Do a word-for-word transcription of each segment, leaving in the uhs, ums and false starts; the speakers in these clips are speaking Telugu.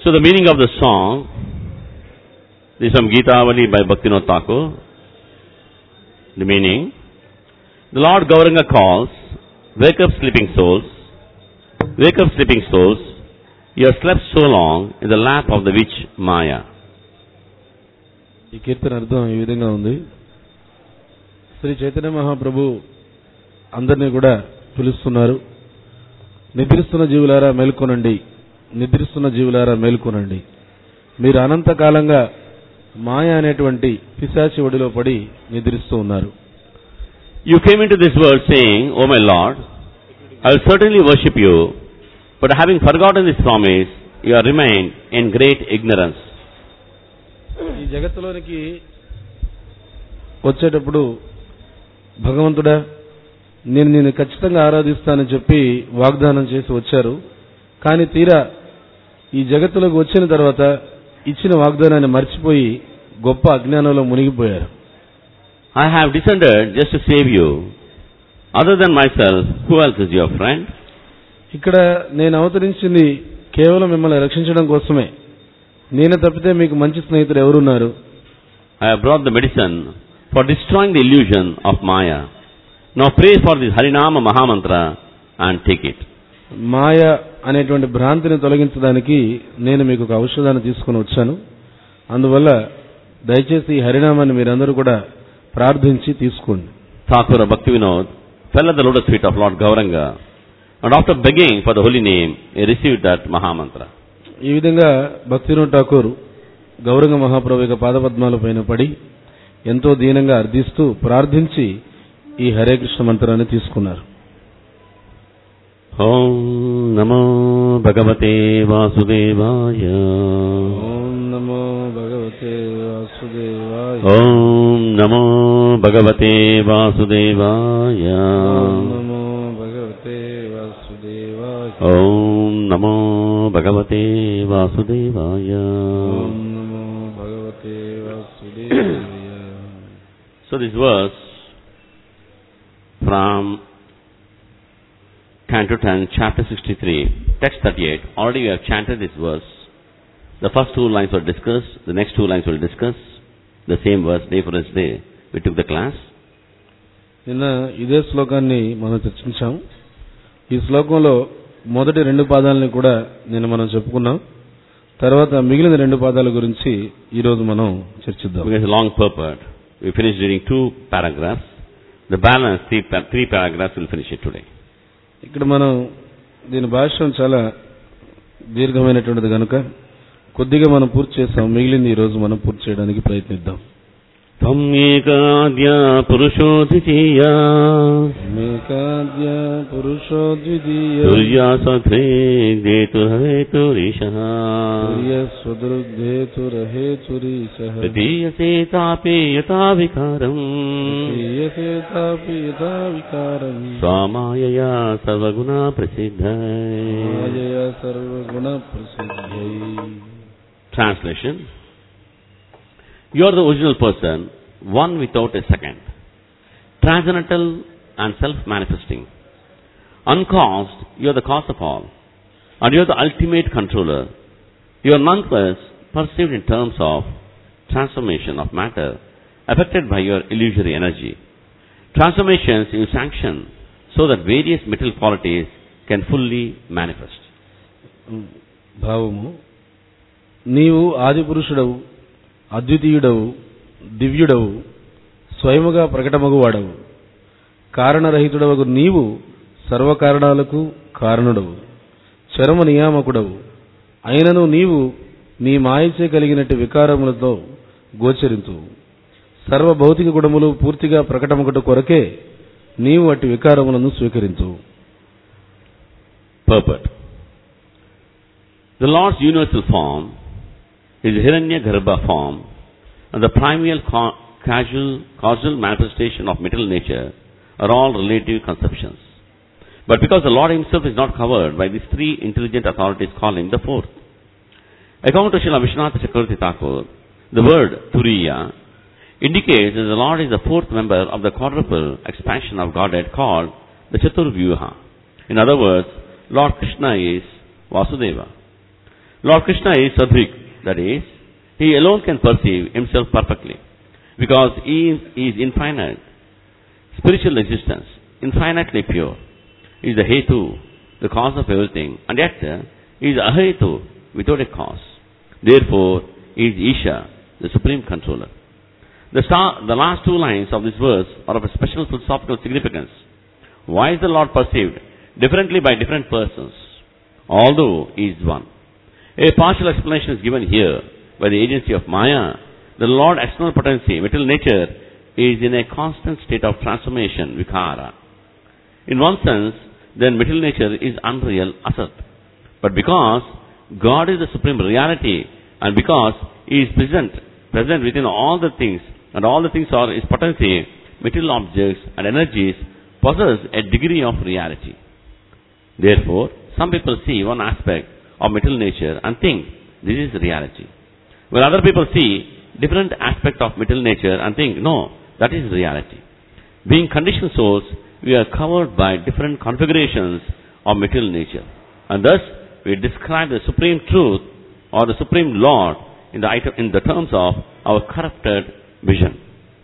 So the meaning of the song, this is from Geetavali by Bhaktivinoda Thakur. The meaning, the Lord Gauranga calls, wake up sleeping souls, wake up sleeping souls, you have slept so long in the lap of the witch Maya. ఈ కీర్తన అర్థం ఈ విధంగా ఉంది. శ్రీ చైతన్య మహాప్రభు అందరినీ కూడా పిలుస్తున్నారు. నిద్రిస్తున్న జీవులారా మేల్కొనండి, నిద్రిస్తున్న జీవులారా మేల్కొనండి. మీరు అనంతకాలంగా మాయ అనేటువంటి పిశాచి ఒడిలో పడి నిద్రిస్తూ ఉన్నారు. You came into this world saying, O my Lord, I will certainly worship you, but having forgotten this promise, you have remained in great ignorance. ఈ జగత్తులోనికి వచ్చేటప్పుడు భగవంతుడా నేను నిన్ను ఖచ్చితంగా ఆరాధిస్తానని చెప్పి వాగ్దానం చేసి వచ్చారు. కానీ తీరా ఈ జగత్తులోకి వచ్చిన తర్వాత ఇచ్చిన వాగ్దానాన్ని మర్చిపోయి గొప్ప అజ్ఞానంలో మునిగిపోయారు. I have descended just to save you. Other than myself, who else is your friend? ఇక్కడ నేను అవతరించింది కేవలం మిమ్మల్ని రక్షించడం కోసమే. నేను తప్పితే మీకు మంచి స్నేహితుడు ఎవరున్నారు? I have brought the medicine for destroying the illusion of Maya. Now pray for this Harinama Mahamantra and take it. మాయ అనేటువంటి భ్రాంతిని తొలగించడానికి నేను మీకు ఒక ఔషధాన్ని తీసుకుని వచ్చాను. అందువల్ల దయచేసి ఈ హరినామాన్ని మీరందరూ కూడా ప్రార్థించి తీసుకోండి. Thakura Bhaktivinoda fell at the lotus feet of Lord Gauranga, and after begging for the holy name, he received that Mahamantra. ఈ విధంగా భక్తివినోద్ ఠాకూర్ గౌరంగ మహాప్రభు యొక్క పాదపద్మాల పైన పడి ఎంతో దీనంగా అర్థిస్తూ ప్రార్థించి ఈ హరే కృష్ణ మంత్రాన్ని తీసుకున్నారు. ఓం నమో భగవతే వాసుదేవాయ. ఓం నమో భగవతే వాసుదేవాయ. ఓం నమో భగవతే వాసుదేవాయ. ఓం నమో భగవతే వాసుదేవాయ. ఓం నమో భగవతే వాసుదేవాయ. ఓం నమో భగవతే వాసుదేవాయ. So this verse from Canto ten, chapter sixty-three, text thirty-eight. Already we have chanted this verse. The first two lines were discussed. The next two lines will discuss the same verse day for day. We took the class. నిన్న ఇదే శ్లోకాన్ని మనం చర్చించాం. ఈ శ్లోకంలో మొదటి రెండు పాదాలని కూడా నిన్న మనం చెప్పుకున్నాం. తర్వాత మిగిలిన రెండు పాదాల గురించి ఈ రోజు మనం చర్చిద్దాం. Because long purport, we finished reading two paragraphs. The balance three, three paragraphs will finish it today. ఇక్కడ మనం దీని భాష్యం చాలా దీర్ఘమైనటువంటిది కనుక కొద్దిగా మనం పూర్తి చేస్తాం. మిగిలింది ఈ రోజు మనం పూర్తి చేయడానికి ప్రయత్నిద్దాం. త్వం ఏకాద్య పురుషో ద్వితీయ ఏకాద్య పురుషో ద్వితీయ తుర్యా సధ్వే దేతుర్హేతురీశః తుర్యస్వదృగ్ధేతుర్హేతురీశః తృతీయసే తాపే యథా వికారం తృతీయసే తాపి యథా వికారం స్వామాయయా సర్వగుణ ప్రసిద్ధై. మాయయా సర్వగుణ ప్రసిద్ధై. Translation: You are the original person, one without a second, transcendental and self-manifesting. Uncaused, you are the cause of all, and you are the ultimate controller. You are nonetheless perceived in terms of transformation of matter affected by your illusory energy. Transformations you sanction so that various material qualities can fully manifest. భావము, నీవు ఆది పురుషుడవు, అద్వితీయుడవు, దివ్యుడవు, స్వయముగా ప్రకటమగువాడవు. కారణరహితుడవగు నీవు సర్వకారణాలకు కారణుడవు, చరమ నియామకుడవు. అయినను నీవు నీ మాయచే కలిగినట్టు వికారములతో గోచరింతువు. సర్వ భౌతిక గుణములు పూర్తిగా ప్రకటమగుట కొరకే నీవు అట్టి వికారములను స్వీకరింతువు. Purport: The Lord's universal form, His Hiranyagarbha form, and the primeval ca- causal, causal manifestation of material nature are all relative conceptions. But because the Lord Himself is not covered by these three intelligent authorities, call Him the fourth. According to Srila Vishwanath Chakravarti Thakur, the word Turiya indicates that the Lord is the fourth member of the quadruple expansion of Godhead called the Chaturvyuha. In other words, Lord Krishna is Vasudeva. Lord Krishna is Sadvik, that is, He alone can perceive Himself perfectly, because He is, he is infinite, spiritual existence, infinitely pure. He is the Hetu, the cause of everything, and yet He is Ahetu, without a cause. Therefore, He is Isha, the supreme controller. The, star, the last two lines of this verse are of a special philosophical significance. Why is the Lord perceived differently by different persons, although He is one? A partial explanation is given here by the agency of Maya. The Lord external potency, material nature, is in a constant state of transformation, vikara. In one sense, then material nature is unreal, asat. But because God is the supreme reality, and because He is present, present within all the things, and all the things are His potency, material objects and energies possess a degree of reality. Therefore, some people see one aspect of material nature and think this is reality, while other people see different aspects of material nature and think, no, that is reality. Being conditioned souls, we are covered by different configurations of material nature, and thus we describe the supreme truth or the supreme Lord in the, item, in the terms of our corrupted vision.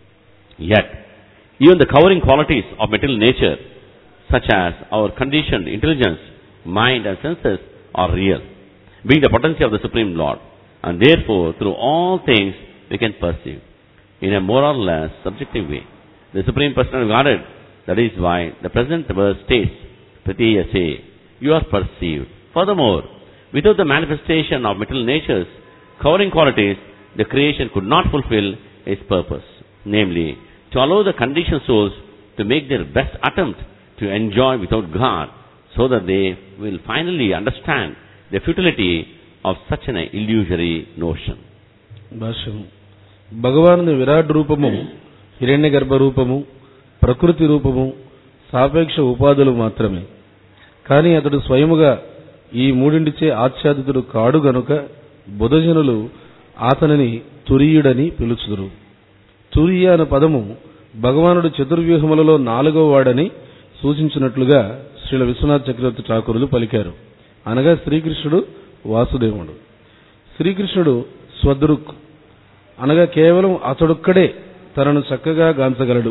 Yet, even the covering qualities of material nature, such as our conditioned intelligence, mind and senses, are real, being the potency of the Supreme Lord, and therefore through all things we can perceive, in a more or less subjective way, the Supreme Personality of Godhead. That is why the present verse states, Pratiyase, you are perceived. Furthermore, without the manifestation of material nature's covering qualities, the creation could not fulfill its purpose, namely, to allow the conditioned souls to make their best attempt to enjoy without God, so that they will finally understand the futility of such an illusory notion. భాష్యం. భగవానుని విరాట్ రూపము, హిరణ్య గర్భ రూపము, ప్రకృతి రూపము సాపేక్ష ఉపాధులు మాత్రమే. కానీ అతడు స్వయముగా ఈ మూడింటిచే ఆచ్ఛాదితుడు కాడు గనుక బుధజనులు అతనిని తురీయుడని పిలుచుదురు. తురీయ అనే పదము భగవానుడు చతుర్వ్యూహములలో నాలుగో వాడని సూచించినట్లుగా శ్రీల విశ్వనాథ్ చక్రవర్తి ఠాకూరులు పలికారు. అనగా శ్రీకృష్ణుడు వాసుదేవుడు. శ్రీకృష్ణుడు స్వదృక్ అనగా కేవలం అతడొక్కడే తనను చక్కగా గాంచగలడు.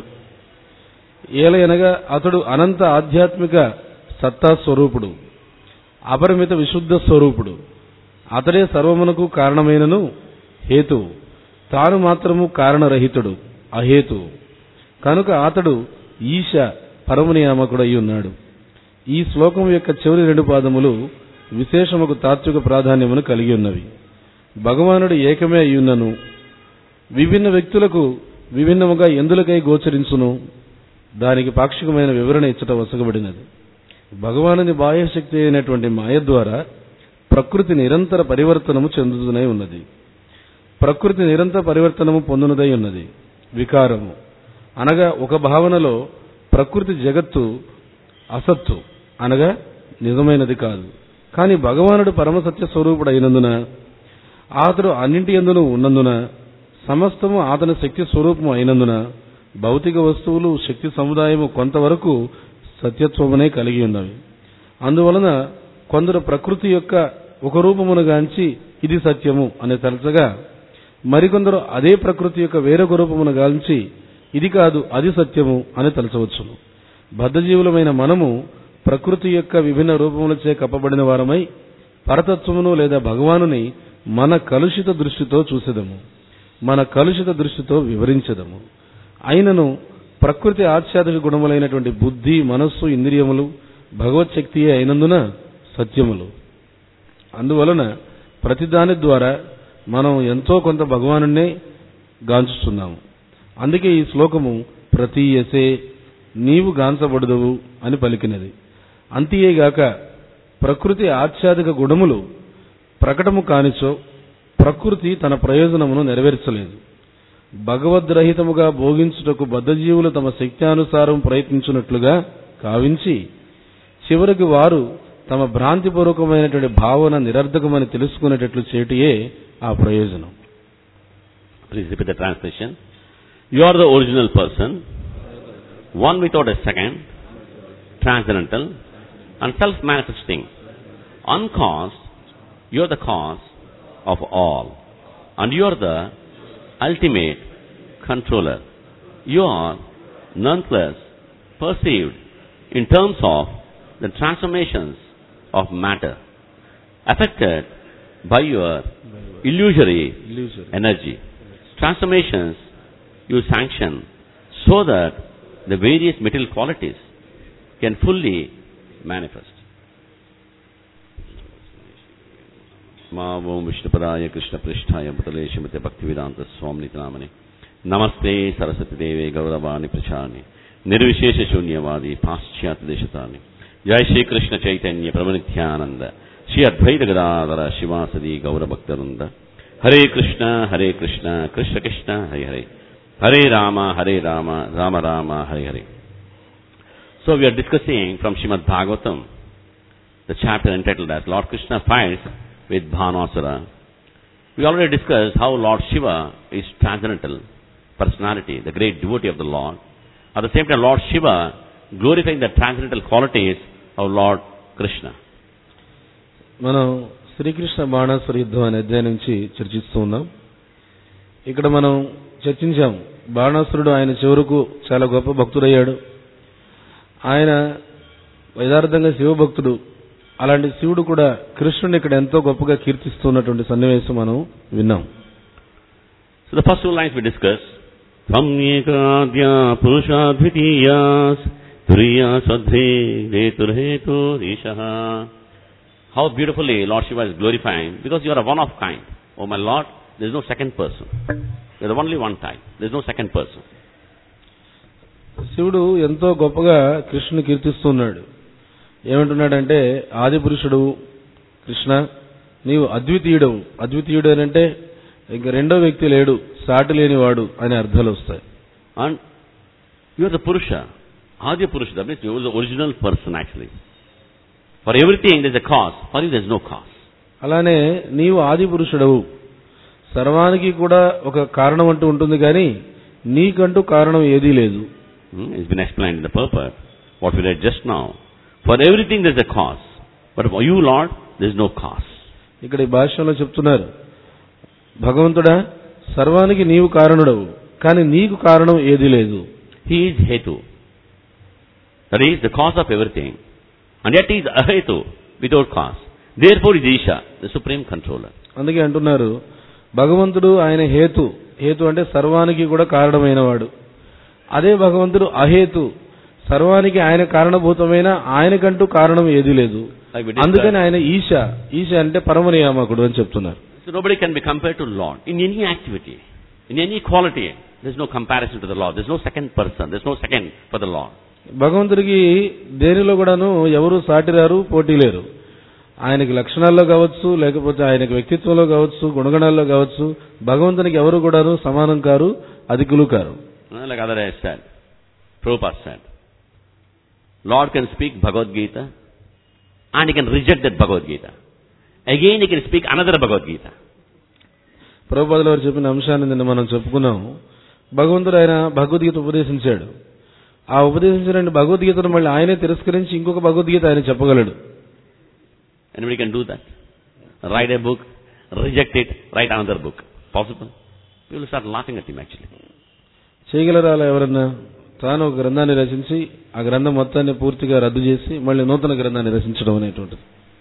ఏలయనగా అతడు అనంత ఆధ్యాత్మిక సత్తా స్వరూపుడు, అపరిమిత విశుద్ధ స్వరూపుడు. అతడే సర్వమునకు కారణమైనను హేతువు. తాను మాత్రము కారణరహితుడు, అహేతువు. కనుక అతడు ఈశ పరమనియామకుడై ఉన్నాడు. ఈ శ్లోకం యొక్క చివరి రెండు పాదములు విశేషముకు తాత్విక ప్రాధాన్యమును కలిగి ఉన్నవి. భగవానుడు ఏకమే అయ్యున్నను విభిన్న వ్యక్తులకు విభిన్నముగా ఎందులకై గోచరించును, దానికి పాక్షికమైన వివరణ ఇచ్చట వసగబడినది. భగవానుని బాహ్యశక్తి అయినటువంటి మాయ ద్వారా ప్రకృతి నిరంతర పరివర్తనము చెందుతూనే ఉన్నది. ప్రకృతి నిరంతర పరివర్తనము పొందునదై ఉన్నది. వికారము అనగా ఒక భావనలో ప్రకృతి జగత్తు అసత్తు అనగా నిజమైనది కాదు. కానీ భగవానుడు పరమసత్య స్వరూపుడు అయినందున, అతడు అన్నింటి యందును ఉన్నందున, సమస్తము అతని శక్తి స్వరూపము అయినందున భౌతిక వస్తువులు శక్తి సముదాయము కొంతవరకు సత్యత్వమునే కలిగి ఉన్నవి. అందువలన కొందరు ప్రకృతి యొక్క ఒక రూపమును గాంచి ఇది సత్యము అని తలచగా, మరికొందరు అదే ప్రకృతి యొక్క వేరొక రూపమును గాంచి ఇది కాదు అది సత్యము అని తలచవచ్చును. బద్ధజీవులమైన మనము ప్రకృతి యొక్క విభిన్న రూపములచే కప్పబడిన వారమై పరతత్వమును లేదా భగవానుని మన కలుషిత దృష్టితో చూసేదము, మన కలుషిత దృష్టితో వివరించదము. అయినను ప్రకృతి ఆచ్ఛాదిక గుణములైనటువంటి బుద్ధి, మనస్సు, ఇంద్రియములు భగవత్ శక్తియే అయినందున సత్యములు. అందువలన ప్రతిదాని ద్వారా మనం ఎంతో కొంత భగవానునే గాంచుతున్నాము. అందుకే ఈ శ్లోకము ప్రతీయసే, నీవు గాంచబడుదవు అని పలికినది. అంతియేగాక ప్రకృతి ఆచ్ఛాదిక గుణములు ప్రకటము కానిచో ప్రకృతి తన ప్రయోజనమును నెరవేర్చలేదు. భగవద్రహితముగా భోగించుటకు బద్ధజీవులు తమ శక్త్యానుసారం ప్రయత్నించినట్లుగా కావించి చివరికి వారు తమ భ్రాంతిపూర్వకమైనటువంటి భావన నిరర్ధకమని తెలుసుకునేటట్లు చేటియే ఆ ప్రయోజనం. Please repeat the translation. You are the original person, one without a second, transcendental and self-manifesting, uncaused You are the cause of all. And you are the ultimate controller. You are nonetheless perceived in terms of the transformations of matter, affected by your illusory, Illusory. energy. Transformations you sanction so that the various material qualities can fully manifest. Ma om Vishnupadaya Krishna Pristhaya Bhutale Shrimate Bhaktivedanta Swamniti Namane Namaste Saraswati Deve Gauravani Prachani Nirvishesha Shunyavadi Paschyat Deshatani Jai Shri Krishna Chaitanya Prabhu-Nityananda Shri Advaita Gadadhara Shivasadi Gaura Bhaktaranda Hare Krishna Hare Krishna Krishna Krishna Hare Hare Hare Rama Hare Rama Rama Rama Hare Hare. So we are discussing from Srimad Bhagavatam the chapter entitled as Lord Krishna fights with Bhanasura. We already discussed how Lord Shiva is transcendental personality, the great devotee of the Lord. At the same time, Lord Shiva glorifying the transcendental qualities of Lord Krishna. మనం శ్రీకృష్ణ బాణాసుర యుద్ధం అనే అధ్యాయం నుంచి చర్చిస్తూ ఉన్నాం. ఇక్కడ మనం చర్చించాం, బాణాసురుడు ఆయన చివరకు చాలా గొప్ప భక్తుడయ్యాడు. ఆయన యథార్థంగా శివభక్తుడు. అలాంటి శివుడు కూడా కృష్ణుని ఇక్కడ ఎంతో గొప్పగా కీర్తిస్తున్నటువంటి సన్నివేశం మనం విన్నాం. So the first two lines we discussed, Samyekadya Purushadvitiyas Turiya Sadhe Deturhetu Rishaha. How beautifully Lord Shiva is glorifying, because you are a one of kind. Oh my Lord, there is no second person. You are only one type. There is no second person. శివుడు ఎంతో గొప్పగా కృష్ణుని కీర్తిస్తున్నాడు. ఏమంటున్నాడంటే, ఆది పురుషుడు కృష్ణ, నీవు అద్వితీయుడవు. అద్వితీయుడు అని అంటే ఇంక రెండో వ్యక్తి లేడు, సాటి లేనివాడు అనే అర్థాలు వస్తాయి. And you are the Purusha, Adi Purusha. That means you are the original person actually. For everything there is a cause. For you there is no cause. అలానే నీవు ఆది పురుషుడవు. సర్వానికి కూడా ఒక కారణం అంటూ ఉంటుంది, కానీ నీకంటూ కారణం ఏదీ లేదు. Hmm? It's been explained in the purport. What we read just now. For everything there is a cause. But for you, Lord, there is no cause. ఇక్కడ ఈ భాష్యంలో చెప్తున్నారు, భగవంతుడా సర్వానికి నీవు కారణుడవు, కానీ నీకు కారణం ఏదీ లేదు. He is Hetu. That is the cause of everything. And yet he is Ahetu, without cause. Therefore he is Isha, the supreme controller. అందుకే అంటున్నారు, భగవంతుడు ఆయన హేతు. హేతు అంటే సర్వానికి కూడా కారణమైన వాడు. అదే భగవంతుడు అహేతు, సర్వానికి ఆయన కారణభూతమైన ఆయనకంటూ కారణం ఏదీ లేదు. అందుకని ఆయన ఈశ. ఈశ అంటే పరమనియామకుడు అని చెప్తున్నారు. So nobody can be compared to Lord in any activity, in any quality. There is no comparison to the Lord. There is no second person. There is no second for the Lord. భగవంతుడికి దేనిలో కూడాను ఎవరు సాటిరారు, పోటీ లేరు. ఆయనకి లక్షణాల్లో కావచ్చు, లేకపోతే ఆయనకి వ్యక్తిత్వంలో కావచ్చు, గుణగణాల్లో కావచ్చు, భగవంతునికి ఎవరు కూడాను సమానం కారు, అధికులు కారు. Like other has said, Prabhupada said, Lord can speak Bhagavad Gita and he can reject that Bhagavad Gita. Again he can speak another Bhagavad Gita. ప్రభుపాదుల వారు చెప్పిన అంశాన్ని నిన్న మనం చెప్పుకున్నాం. భగవంతుడు ఆయన భగవద్గీత ఉపదేశించాడు. ఆ ఉపదేశించిన భగవద్గీతను మళ్ళీ ఆయనే తిరస్కరించి ఇంకొక భగవద్గీత ఆయన చెప్పగలడు. Anybody can do that. Write a book, reject it, write another book. Possible? People will start laughing at him actually. చేయగలరా అలా ఎవరన్నా? తాను ఒక గ్రంథాన్ని రచించి ఆ గ్రంథం మొత్తాన్ని పూర్తిగా రద్దు చేసి మళ్ళీ నూతన గ్రంథాన్ని రచించడం అనేటువంటిది.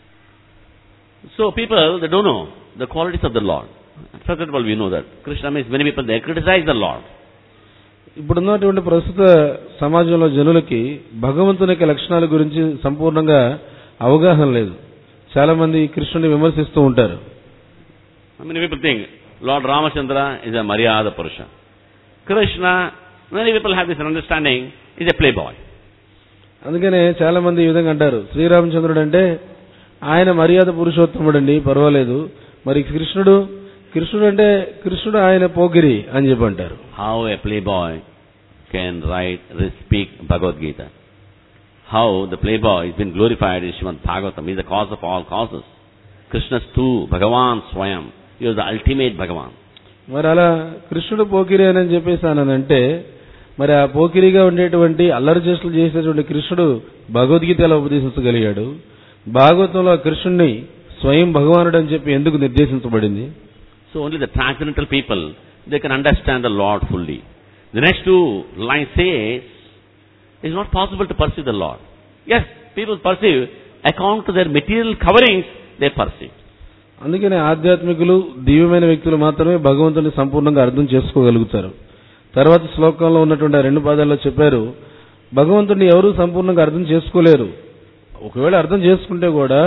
So people, they don't know the qualities of the Lord. First of all, we know that Krishna means many people, they criticize the Lord. ఇప్పుడున్నటువంటి ప్రస్తుత సమాజంలో జనులకి భగవంతుని యొక్క లక్షణాల గురించి సంపూర్ణంగా అవగాహన లేదు. చాలా మంది కృష్ణుని విమర్శిస్తూ ఉంటారు. Many people think Lord Ramachandra is a Maryada Purusha. Krishna, many people have this understanding, is a playboy. అందుకనే చాలా మంది ఈ విధంగా అంటారు, శ్రీరామచంద్రుడు అంటే ఆయన మర్యాద పురుషోత్తముడు అండి, పర్వాలేదు. మరి కృష్ణుడు కృష్ణుడు అంటే కృష్ణుడు ఆయన పోగిరి అని చెప్పి అంటారు. How a playboy can write, speak Bhagavad Gita? How the playboy has been glorified in Srimad Bhagavatam. He is the cause of all causes. Krishna's too, Bhagavan Swayam. He was the ultimate Bhagavan. మరి అలా కృష్ణుడు పోకిరి అని చెప్పేసి అనంటే, మరి ఆ పోకిరిగా ఉండేటువంటి అల్లరి చేష్టలు చేసేటువంటి కృష్ణుడు భగవద్గీత ఎలా ఉపదేశించగలిగాడు? భాగవతంలో కృష్ణుడిని స్వయం భగవానుడు అని చెప్పి ఎందుకు నిర్దేశించబడింది? So only the transcendental people, they can understand the Lord fully. The next two lines says, it's not possible to perceive the Lord. Yes, people perceive, according to their material coverings, they perceive. అందుకనే ఆధ్యాత్మికులు, దివ్యమైన వ్యక్తులు మాత్రమే భగవంతుని సంపూర్ణంగా అర్థం చేసుకోగలుగుతారు. తర్వాత శ్లోకంలో ఉన్నటువంటి రెండు పాదాల్లో చెప్పారు, భగవంతుడిని ఎవరూ సంపూర్ణంగా అర్థం చేసుకోలేరు. ఒకవేళ అర్థం చేసుకుంటే కూడా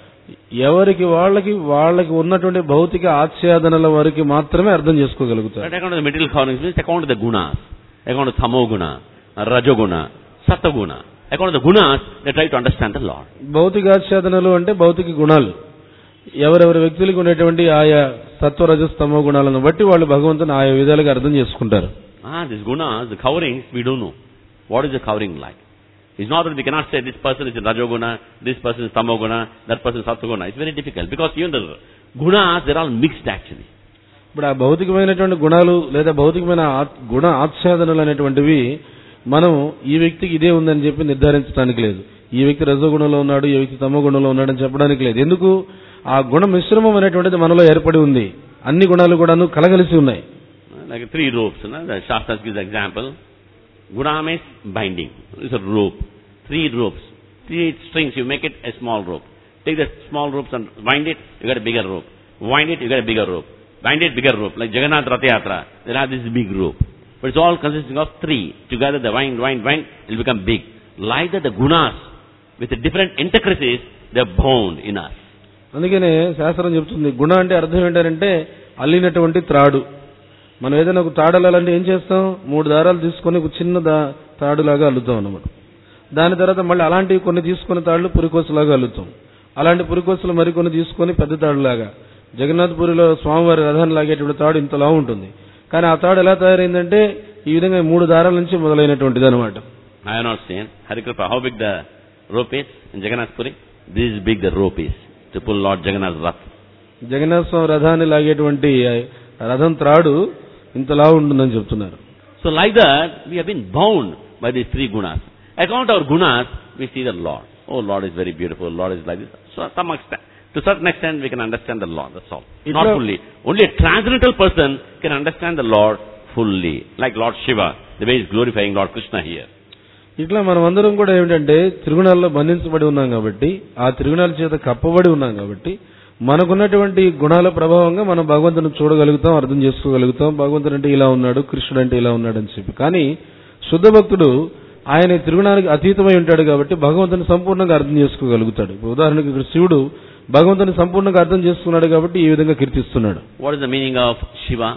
ఎవరికి వాళ్ళకి వాళ్ళకి ఉన్నటువంటి భౌతిక ఆచ్ఛాదనల వరకు మాత్రమే అర్థం చేసుకోగలుగుతారు. But according to the material coverings means according to the gunas, according to tamoguna, rajoguna, satoguna. According to the gunas, they try to understand the Lord. భౌతిక ఆచ్ఛాదనలు అంటే భౌతిక గుణాలు. ఎవరెవరి వ్యక్తులకు ఉండేటువంటి ఆయా సత్వ రజస్ తమో గుణాలను బట్టి వాళ్ళు భగవంతుని ఆయా విధాలుగా అర్థం చేసుకుంటారు. Ah, this gunas, the coverings, we don't know. What is the covering like? It's not that we cannot say this person is in rajoguna, this person is tamoguna, that person is satoguna. It's very difficult because even the gunas, they're all mixed actually. ఇప్పుడు ఆ భౌతికమైనటువంటి గుణాలు లేదా భౌతికమైన గుణ ఆచ్ఛాదనలు అనేటువంటివి మనం ఈ వ్యక్తికి ఇదే ఉందని చెప్పి నిర్ధారించడానికి లేదు. ఈ వ్యక్తి రజోగుణంలో ఉన్నాడు, ఈ వ్యక్తి తమో గుణంలో ఉన్నాడని చెప్పడానికి లేదు. ఎందుకు? ఆ గుణ మిశ్రమం అనేటువంటిది మనలో ఏర్పడి ఉంది. అన్ని గుణాలు కూడాను కలగలిసి ఉన్నాయి. Like three ropes, you know? The Shastras gives the example. Guna means binding. It's a rope. Three ropes. Three strings, you make it a small rope. Take the small ropes and wind it, you get a bigger rope. Wind it, you get a bigger rope. Wind it, bigger rope. Like Jagannath Ratha Yatra, they have this big rope. But it's all consisting of three. Together they wind, wind, wind, it will become big. Like that the gunas, with the different intricacies, they are bound in us. అందుకనే శాస్త్రం చెప్తుంది, గుణ అంటే అర్థం ఏంటంటే అల్లినటువంటి త్రాడు. మనం ఏదైనా ఒక తాడు అల్లాలంటే ఏం చేస్తాం? మూడు దారాలు తీసుకొని ఒక చిన్న దా తాడులాగా అల్లుతాం అన్నమాట. దాని తర్వాత మళ్ళీ అలాంటివి కొన్ని తీసుకుని తాళ్ళు పురికోసలాగా అల్లుతాం. అలాంటి పురికోసలు మరికొన్ని తీసుకొని పెద్ద తాడులాగా. జగన్నాథపురిలో స్వామివారి రథాన్ని లాగేటువంటి తాడు ఇంతలా ఉంటుంది. కానీ ఆ తాడు ఎలా తయారైందంటే ఈ విధంగా మూడు దారాల నుంచి మొదలైనటువంటిది అనమాట. I have not seen. Harikripa, how big the rope is in Jagannath Puri? This is big the rope is to pull Lord Jagannath's Rath. Jagannath స్వామి రథాన్ని లాగేటువంటి రథం త్రాడు ఇంతలా ఉంటుందని చెప్తున్నారు. So like that, we have been bound by these three gunas. According to our gunas, we see the Lord. Oh, Lord is very beautiful. Lord is like this. So, some extent, to certain extent, we can understand the Lord. That's all. It's not fully. Only a transcendental person can understand the Lord fully. Like Lord Shiva, the way he's glorifying Lord Krishna here. ఇట్లా మనం అందరం కూడా ఏమిటంటే త్రిగుణాల్లో బంధించబడి ఉన్నాం కాబట్టి, ఆ త్రిగుణాల చేత కప్పబడి ఉన్నాం కాబట్టి, మనకున్నటువంటి గుణాల ప్రభావంగా మనం భగవంతుని చూడగలుగుతాం, అర్థం చేసుకోగలుగుతాం. భగవంతుడు అంటే ఇలా ఉన్నాడు, కృష్ణుడు అంటే ఇలా ఉన్నాడు అని చెప్పి. కానీ శుద్ధ భక్తుడు ఆయన త్రిగుణానికి అతీతమై ఉంటాడు కాబట్టి భగవంతుని సంపూర్ణంగా అర్థం చేసుకోగలుగుతాడు. ఉదాహరణకు ఇక్కడ శివుడు భగవంతుని సంపూర్ణంగా అర్థం చేసుకున్నాడు కాబట్టి ఈ విధంగా కీర్తిస్తున్నాడు. What is the meaning of Shiva?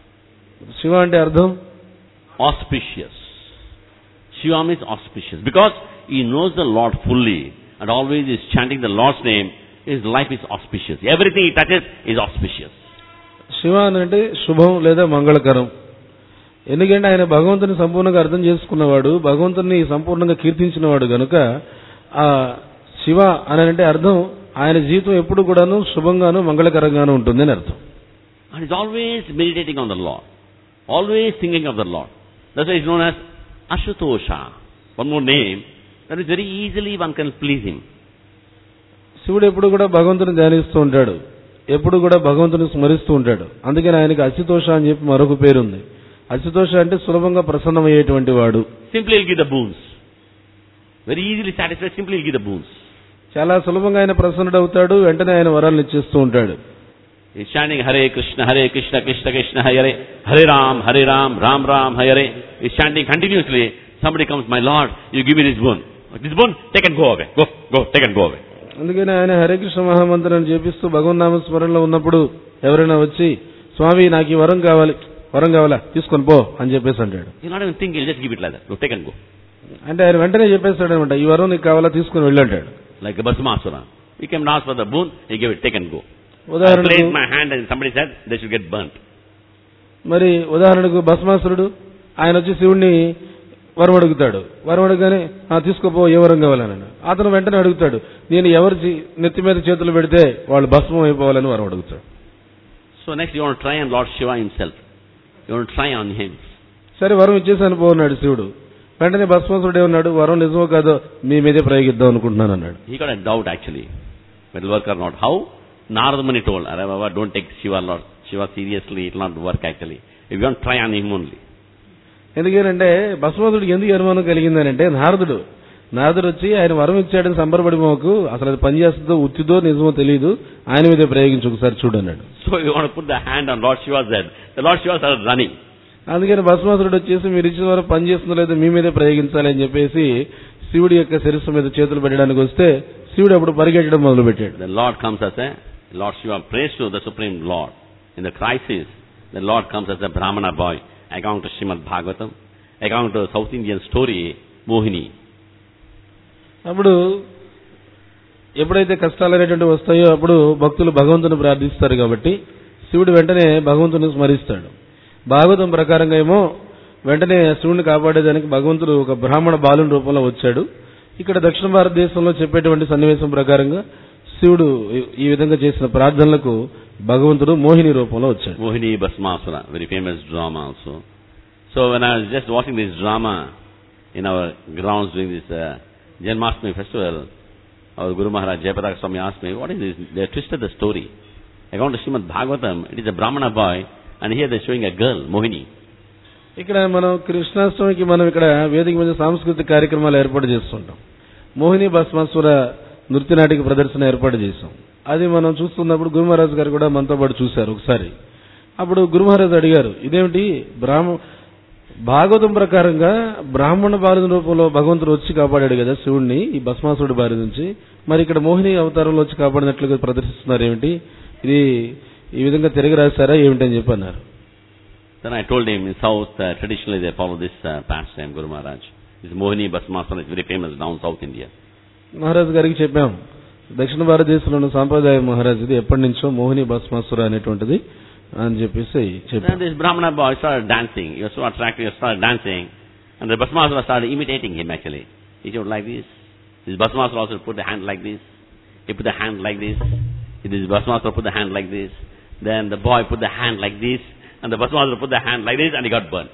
Shiva అంటే అర్థం auspicious. Shiva means auspicious because he knows the Lord fully and always is chanting the Lord's name. His life is auspicious. Everything he touches is auspicious. Shiva అంటే శుభం లేదా మంగళకరం. ఎందుకంటే ఆయన భగవంతుని సంపూర్ణంగా అర్థం చేసుకున్నవాడు, భగవంతుని సంపూర్ణంగా కీర్తించినవాడు గనుక ఆ శివ అని అంటే అర్థం ఆయన జీవితం ఎప్పుడు కూడాను శుభంగాను మంగళకరంగాను ఉంటుంది అని అర్థం. And he's always meditating on the Lord, always thinking of the Lord. That's why he's known as Ashutosha. One more name that is very easily one can please him. శివుడు ఎప్పుడు కూడా భగవంతుని ధ్యానిస్తూ ఉంటాడు, ఎప్పుడు కూడా భగవంతుని స్మరిస్తూ ఉంటాడు. అందుకని ఆయనకి అశుతోష అని చెప్పి మరొక పేరుంది. అశుతోష అంటే సులభంగా ప్రసన్నమయ్యేటువంటి వాడు. Simply he'll give the boons. Very easily satisfied, simply he'll give the boons. చాలా సులభంగా ఆయన ప్రసన్నుడవుతాడు, వెంటనే ఆయన వరాలను ఇచ్చేస్తూ ఉంటాడు. He's chanting Hare Krishna, Hare Krishna, Krishna Krishna, Hare Hare Ram, Hare Ram, Ram Ram, Hare. He's chanting continuously. Somebody comes, my Lord, you give me this boon. This boon, take and go away. Go, go, take and go away. అందుకని ఆయన హరే కృష్ణ మహామంత్రాన్ని చేపిస్తూ భగవన్నామ స్మరణలో ఉన్నప్పుడు ఎవరైనా వచ్చి స్వామి నాకు ఈ వరం కావాలి, వరం కావాలా తీసుకొని పో అని చెప్పేసి అంటాడు. He'll not even think, he'll just give it like that. Go, take and go. అంటే ఆయన వెంటనే చెప్పేస్తాడు అనమాట, ఈ వరం నీకు కావాలా తీసుకుని వెళ్ళంటాడు. Like a Bhasmasura. He came and asked for the boon, he gave it, take and go. ఉదాహరణకు I placed my hand and somebody said they should get burnt. మరి ఉదాహరణకు భస్మాసురుడు ఆయన వచ్చి శివుణ్ణి వరం అడుగుతాడు. వరం అడగానే తీసుకోపో ఏ వరం కావాలని అతను వెంటనే అడుగుతాడు, నేను ఎవరి నెత్తి మీద చేతులు పెడితే వాళ్ళు భస్మం అయిపోవాలని వరం అడుగుతాడు. So next you want to try on Lord Shiva himself. You want to try on him. సరే వరం ఇచ్చేసాను పోన్నాడు శివుడు. వెంటనే భస్మాసురుడు ఏమన్నాడు, వరం నిజమో కాదో మీ మీదే ప్రయోగిద్దాం అనుకుంటున్నాను అన్నాడు. He got a doubt actually, whether it will work or not. How? Narada Muni told, Arey Baba, don't take Shiva Lord, Shiva seriously, it will not work actually. If you want, try on him only. ఎందుకంటే భస్మాసుడికి ఎందుకు అనుమానం కలిగిందనంటే నారదుడు నారదుడు వచ్చి ఆయన వరం ఇచ్చాడని సంబరపడి మాకు అసలు అది పనిచేస్తుందో ఉత్తిదో నిజమో తెలియదు, ఆయన మీదే ప్రయోగించి ఒకసారి చూడన్నాడు. So you want to put the hand on Lord Shiva's head. The Lord Shiva started running. అందుకని భస్మాసురుడు వచ్చేసి మీరు ఇచ్చిన వరకు పని చేస్తుందో లేదో మీ మీదే ప్రయోగించాలి అని చెప్పేసి శివుడి యొక్క శిరస్సు మీద చేతులు పెట్టడానికి వస్తే శివుడు అప్పుడు పరిగెట్టడం మొదలు పెట్టాడు. The Lord comes as a, Lord Shiva prays to the Supreme Lord. In the crisis, the Lord comes as a Brahmana boy, according to Srimad Bhagavatam, according to South Indian story, Mohini. అప్పుడు ఎప్పుడైతే కష్టాలు అనేటువంటి వస్తాయో అప్పుడు భక్తులు భగవంతుని ప్రార్థిస్తారు కాబట్టి శివుడు వెంటనే భగవంతుని స్మరిస్తాడు. భాగవతం ప్రకారంగా ఏమో వెంటనే శివుడిని కాపాడేదానికి భగవంతుడు ఒక బ్రాహ్మణ బాలుని రూపంలో వచ్చాడు. ఇక్కడ దక్షిణ భారతదేశంలో చెప్పేటువంటి సన్నివేశం ప్రకారంగా శివుడు ఈ విధంగా చేసిన ప్రార్థనలకు భగవంతుడు మోహిని రూపంలో వచ్చాడు. Mohini Bhasmasura, very famous drama also. So when I was just watching this drama in our grounds during this uh, Janmashtami festival, our Guru Maharaj Jayapataka Swami asked me, what is this? They twisted the story. According to Srimad Bhagavatam, it is a Brahmana boy, and here they are showing a girl, Mohini. ఇక్కడ మనం కృష్ణాష్టమికి మనం ఇక్కడ వేదిక మీద సాంస్కృతిక కార్యక్రమాలు ఏర్పాటు చేస్తుంటాం. మోహిని భస్మాసుర నృత్య నాటిక ప్రదర్శన ఏర్పాటు చేశాం. అది మనం చూస్తున్నప్పుడు గురు మహారాజ్ గారు కూడా మనతో పాటు చూశారు ఒకసారి. అప్పుడు గురు మహారాజ్ అడిగారు, ఇదేమిటి బ్రాహ్మ భాగవతం ప్రకారంగా బ్రాహ్మణ బాలుని రూపంలో భగవంతుడు వచ్చి కాపాడాడు కదా శివుణ్ణి ఈ భస్మాసురుడి బారి నుంచి, మరి ఇక్కడ మోహిని అవతారంలో వచ్చి కాపాడినట్లుగా ప్రదర్శిస్తున్నారు ఏమిటి, ఇది ఈ విధంగా తిరిగి రాశారా ఏమిటి అని చెప్పి అన్నారు. Then I told him, in South, uh, traditionally they follow this uh, pastime, Guru Maharaj. This Mohini Bhasmasura is very famous down South India. Maharaj గారికి చెప్పాం, దక్షిణ భారతదేశంలోని సాంప్రదాయం మహారాజ్ ఇది ఎప్పటి నుంచో మోహిని భస్మాసుర అనేటువంటిది అని చెప్పేసి చెప్పాం. Then this Brahmana boy started dancing. He was so attractive, he started dancing. And the Bhasmasura started imitating him actually. He showed like this. This Bhasmasura also put the hand like this. He put the hand like this. This Bhasmasura put the hand like this. Then the boy put the hand like this. And the Bhasmasura put the hand like this and he got burnt.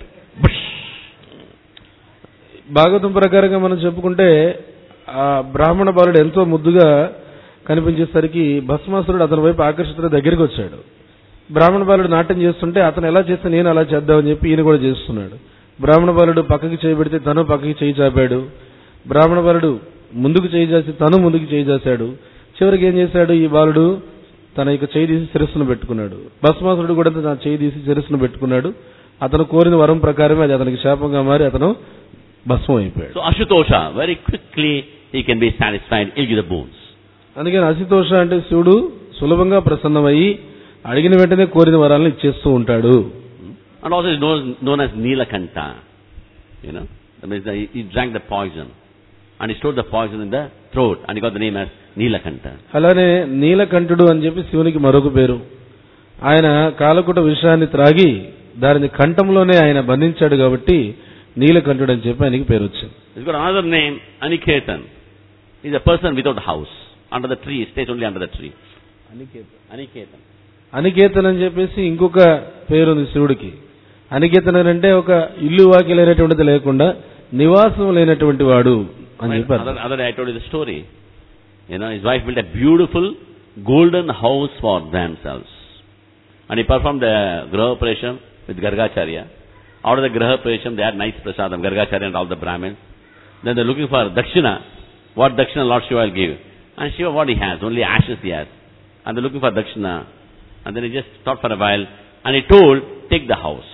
Bhagavatam ప్రకారంగా మనం చెప్పుకుంటే ఆ బ్రాహ్మణ బాలుడు ఎంతో ముద్దుగా కనిపించేసరికి భస్మాసురుడు అతని వైపు ఆకర్షితుల దగ్గరికి వచ్చాడు. బ్రాహ్మణ బాలుడు నాట్యం చేస్తుంటే అతను ఎలా చేస్తే నేను అలా చేద్దామని చెప్పి ఈయన కూడా చేస్తున్నాడు. బ్రాహ్మణ బాలుడు పక్కకి చేయి పెడితే తను పక్కకి చేయి చాపాడు. బ్రాహ్మణ బాలుడు ముందుకు చేయి చేసి తను ముందుకు చేయి చేశాడు. చివరికి ఏం చేశాడు ఈ బాలుడు తన యొక్క చేయి తీసి శిరస్సును పెట్టుకున్నాడు. భస్మాసురుడు కూడా తన చేయి తీసి శిరస్సును పెట్టుకున్నాడు. అతను కోరిన వరం ప్రకారమే అది అతనికి శాపంగా మారి అతను భస్మం అయిపోయాడు. So Ashutosha, very quickly he can be satisfied, he'll give the boons. అందుకని అశుతోష అంటే శివుడు సులభంగా ప్రసన్నమయ్యి అడిగిన వెంటనే కోరిన వరాలను ఇచ్చేస్తూ ఉంటాడు. And also is known, known as Nilakanta. You know, that means he, he drank the poison and he stored the poison in the throat and he got the name as Nilakanta. అలానే నీలకంఠుడు అని చెప్పి శివునికి మరొక పేరు. ఆయన కాలకుట విషయాన్ని త్రాగి దానిని కంఠంలోనే ఆయన బంధించాడు కాబట్టి నీలకంఠుడు అని చెప్పి ఆయనకి పేరు వచ్చింది. He's got another name, Aniketan. He's a person without house. Under the tree, stays only under the tree. Aniketan. Aniketan. అనికేతన్ అని చెప్పేసి ఇంకొక పేరు ఉంది శివుడికి. అనికేతన్ అంటే ఒక ఇల్లు వాకి లేనటువంటిది లేకుండా నివాసం లేనటువంటి వాడు అని చెప్పారు. Other day I told you the story. You know, his wife built a beautiful golden house for themselves. And he performed the Graha Prasham with Gargacharya. Out of the Graha Prasham they had nice prasadam, Gargacharya and all the Brahmins. Then they're looking for Dakshina. What Dakshina Lord Shiva will give? And Shiva what he has? Only ashes he has. And they're looking for Dakshina. And then he just thought for a while and he told, take the house.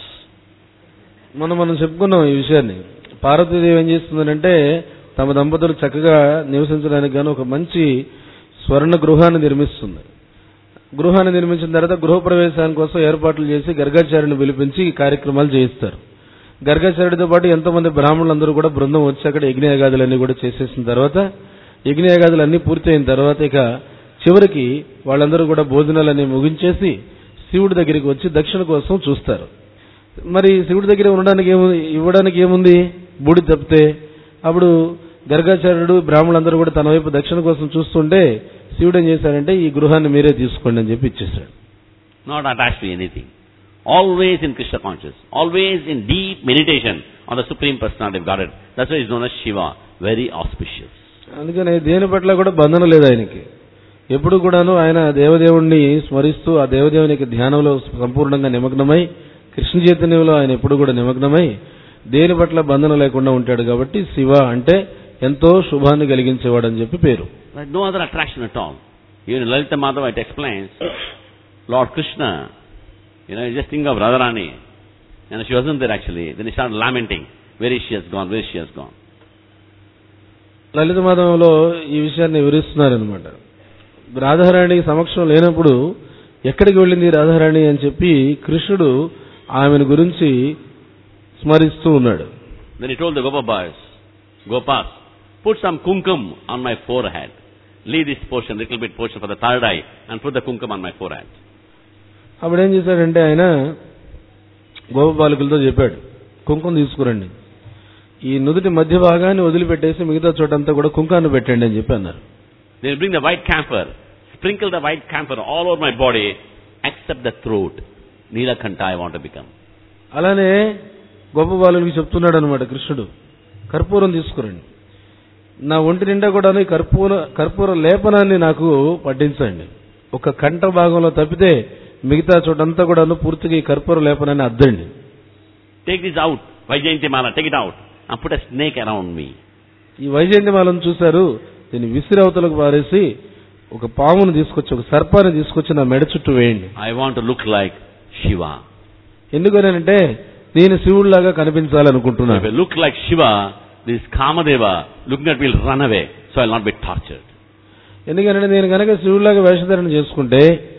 మనం మనం చెప్పుకున్నాం ఈ విషయాన్ని. పార్వతీదేవి ఏం చేస్తుందంటే తమ దంపతులు చక్కగా నివసించడానికి గాను ఒక మంచి స్వర్ణ గృహాన్ని నిర్మిస్తుంది. గృహాన్ని నిర్మించిన తర్వాత గృహప్రవేశాని కోసం ఏర్పాట్లు చేసి గర్గాచార్యుని పిలిపించి కార్యక్రమాలు చేయిస్తారు. గర్గాచార్యుడితో పాటు ఎంతోమంది బ్రాహ్మణులందరూ కూడా బృందం వచ్చి అక్కడ యజ్ఞయాగాదులన్నీ కూడా చేసేసిన తర్వాత యజ్ఞయాగాదులన్నీ పూర్తయిన తర్వాత ఇక చివరికి వాళ్ళందరూ కూడా భోజనాలన్నీ ముగించేసి శివుడి దగ్గరికి వచ్చి దక్షిణ కోసం చూస్తారు. మరి శివుడి దగ్గర ఉండడానికి ఏము ఇవ్వడానికి ఏముంది బూడి తప్పితే. అప్పుడు గర్గాచార్యుడు బ్రాహ్మణులందరూ కూడా తన వైపు దక్షిణ కోసం చూస్తుంటే శివుడు ఏం చేశాడంటే ఈ గృహాన్ని మీరే తీసుకోండి అని చెప్పి ఇచ్చేశాడు. Not attached to anything. Always in Krishna conscious. Always in deep meditation on the Supreme Personality of Godhead. That's why he is known as Shiva. Very auspicious. అందుకని దేని పట్ల కూడా బంధనం లేదు ఆయనకి. ఎప్పుడు కూడాను ఆయన దేవదేవుణ్ణి స్మరిస్తూ ఆ దేవదేవునికి ధ్యానంలో సంపూర్ణంగా నిమగ్నమై కృష్ణ చైతన్యంలో ఆయన ఎప్పుడు కూడా నిమగ్నమై దేని పట్ల బంధన లేకుండా ఉంటాడు కాబట్టి శివ అంటే ఎంతో శుభాన్ని కలిగించేవాడు అని చెప్పి పేరు. No other attraction at all. Even Lalita Madhava, it explains, Lord Krishna, you know, you just think of Radharani, and she wasn't there actually. Then he started lamenting, where is she has gone, where she has gone. లలిత మాధవంలో ఈ విషయాన్ని వివరిస్తున్నారనమాట. రాధారాణి సమక్షం లేనప్పుడు ఎక్కడికి వెళ్ళింది రాధారాణి అని చెప్పి కృష్ణుడు ఆమెను గురించి స్మరిస్తూ ఉన్నాడు. Then he told the Gopa boys, Gopas, put some kumkum on my forehead. Leave this portion, little bit portion for the third eye, and put the kumkum on my forehead. అప్పుడు ఏం చేశాడంటే ఆయన గోప బాలికలతో చెప్పాడు, కుంకుమ తీసుకురండి, ఈ నుదుటి మధ్య భాగాన్ని వదిలిపెట్టేసి మిగతా చోటంతా కూడా కుంకాన్ని పెట్టండి అని చెప్పి అన్నారు. They bring the white camphor, sprinkle the white camphor all over my body, except the throat. Nilakanta I want to become. అలానే గొప్ప బాలులకి చెప్తున్నాడు అనమాట కృష్ణుడు, కర్పూరం తీసుకురండి, నా ఒంటి నిండా కూడా కర్పూర కర్పూర లేపనాన్ని నాకు పట్టించండి, ఒక కంఠ భాగంలో తప్పితే మిగతా చోటంతా కూడా పూర్తిగా ఈ కర్పూర లేపనాన్ని అద్దండి. Take this out, Vaijayantimala, take it out and put a snake around me. ఈ వైజయంతిమాలను చూశారు, దీన్ని విసిరవతలకు పారేసి ఒక పామును తీసుకొచ్చి ఒక సర్పాన్ని తీసుకొచ్చి నా మెడ చుట్టూ వేయండి. I want to look like Shiva. ఎందుకనంటే నేను శివుడిలాగా కనిపించాలనుకుంటున్నాను. If I look like Shiva, this Kamadeva looking at me will run away, so I will not be tortured. ఎందుకంటే నేను కనుక శివుడిలాగా వేషధారణ చేసుకుంటే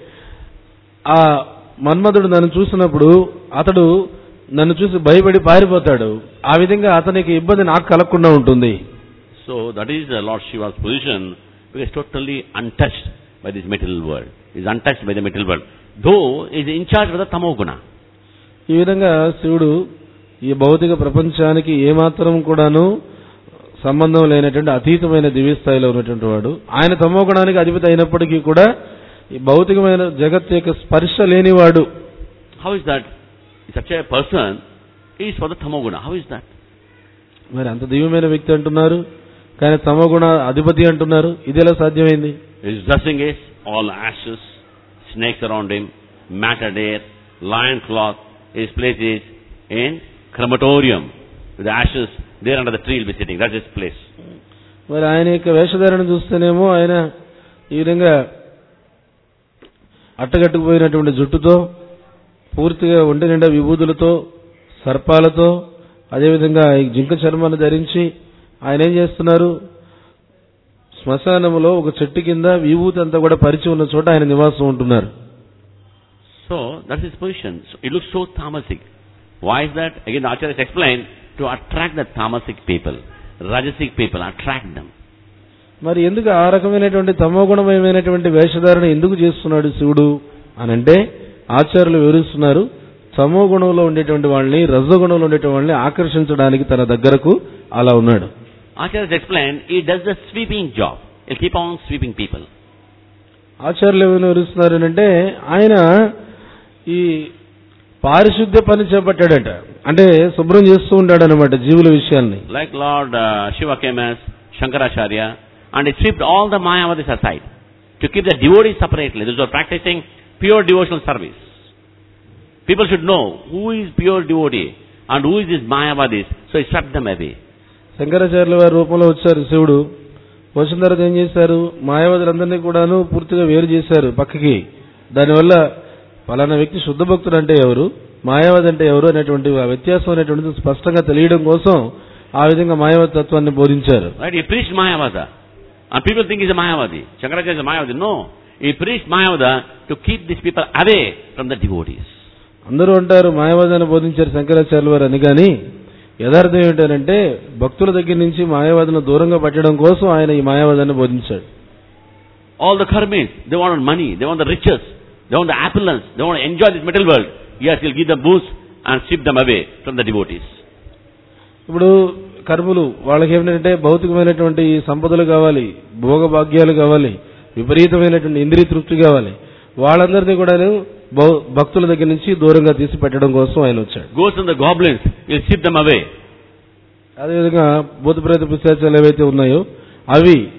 ఆ మన్మధుడు నన్ను చూసినప్పుడు అతడు నన్ను చూసి భయపడి పారిపోతాడు, ఆ విధంగా అతనికి ఇబ్బంది నాకు కలగకుండా ఉంటుంది. So that is the Lord Shiva's position, because totally untouched by this material world. He is untouched by the material world, though he is in charge of the tamoguna. ఈ విధంగా శివుడు ఈ భౌతిక ప్రపంచానికి ఏమాత్రం కూడాను సంబంధం లేనటువంటి అతీతమైన దివ్య స్థాయిలో ఉన్నటువంటి వాడు. ఆయన తమోగుణానికి అధిపతి అయినప్పటికీ కూడా ఈ భౌతికమైన జగత్తు యొక్క స్పర్శ లేనివాడు. How is that? Such a person is for the tamoguna. How is that? మరి అంత దివ్యమైన వ్యక్తి అంటున్నారు, కానీ తమోగుణ అధిపతి అంటున్నారు, ఇది ఎలా సాధ్యమైంది? His dressing is all ashes, snakes around him, matted hair, lion cloth. His place is in crematorium with the ashes there under the tree will be sitting. That's his place. మరి ఆయన యొక్క వేషధారణ చూస్తేనేమో ఆయన ఈ విధంగా అట్టగట్టుకుపోయినటువంటి జుట్టుతో, పూర్తిగా ఒంటి నిండా విభూతులతో, సర్పాలతో, అదేవిధంగా ఈ జింక చర్మాన్ని ధరించి ఆయన ఏం చేస్తున్నారు, శ్మశానములో ఒక చెట్టు కింద విభూతి అంతా కూడా పరిచి ఉన్న చోట ఆయన నివాసం ఉంటున్నారు. So that's his position. So it looks so tamasic. Why is that? Again, the Acharyas explain, to attract the tamasic people, rajasic people, attract them. మరి ఎందుకు ఆ రకమైనటువంటి తమోగుణమయమైనటువంటి వేషధారణ ఎందుకు చేస్తున్నాడు శివుడు అనంటే ఆచార్యులు వివరిస్తున్నారు, తమోగుణంలో ఉండేటువంటి వాళ్ళని, రజోగుణంలో ఉండేటువంటి వాళ్ళని ఆకర్షించడానికి తన దగ్గరకు అలా ఉన్నాడు. Acharyas explain, he does the sweeping job. He'll keep on sweeping people. ఆచార్యులు ఏమైనా వివరిస్తున్నారు అంటే ఆయన ఈ పారిశుద్ధ్య పని చేపట్టాడట, అంటే శుభ్రం చేస్తూ ఉంటాడు అనమాట జీవుల విషయాన్ని. Like Lord uh, Shiva came as Shankaracharya and he swept all the Mayavadis aside to keep the devotees separately. Those who are practicing pure devotional service. People should know who is pure devotee and who is this Mayavadis, so he swept them away. శంకరాచార్యుల వారి రూపంలో వచ్చారు శివుడు. వచ్చిన తర్వాత ఏం చేశారు, మాయావాదులందరినీ కూడాను పూర్తిగా వేరు చేశారు పక్కకి. దానివల్ల ఫలానా వ్యక్తి శుద్ధ భక్తుడు అంటే ఎవరు, మాయావాది అంటే ఎవరు అనేటువంటి ఆ వ్యత్యాసం అనేటువంటిది స్పష్టంగా తెలియడం కోసం ఆ విధంగా మాయావాద తత్వాన్ని బోధించారు. Right, he preached Mayavada and people think he's a Mayavadi. Shankaracharya is a Mayavadi. No, he preached Mayavada to keep these people away from the devotees. అందరూ అంటారు మాయావాదాన్ని బోధించారు శంకరాచార్యుల వారు అని, కానీ యథార్థం ఏమిటంటే భక్తుల దగ్గర నుంచి మాయావాదులను దూరంగా పట్టడం కోసం ఆయన ఈ మాయావాదాన్ని బోధించాడు. All the karmis, they want money, they want the riches, they want the opulence, they want to enjoy this material world. Yes, he'll give them boost and sweep them away from the devotees. ఇప్పుడు కర్ములు వాళ్ళకి ఏమిటంటే భౌతికమైనటువంటి సంపదలు కావాలి, భోగభాగ్యాలు కావాలి, విపరీతమైనటువంటి ఇంద్రియ తృప్తి కావాలి. వాళ్ళందరినీ కూడా భక్తుల దగ్గర నుంచి దూరంగా తీసి పెట్టడం కోసం ఆయన వచ్చాడు. Ghosts and the goblins, he'll sweep them away. అదేవిధంగా భూత ప్రేత పిశాచాలు ఏవైతే ఉన్నాయో అవి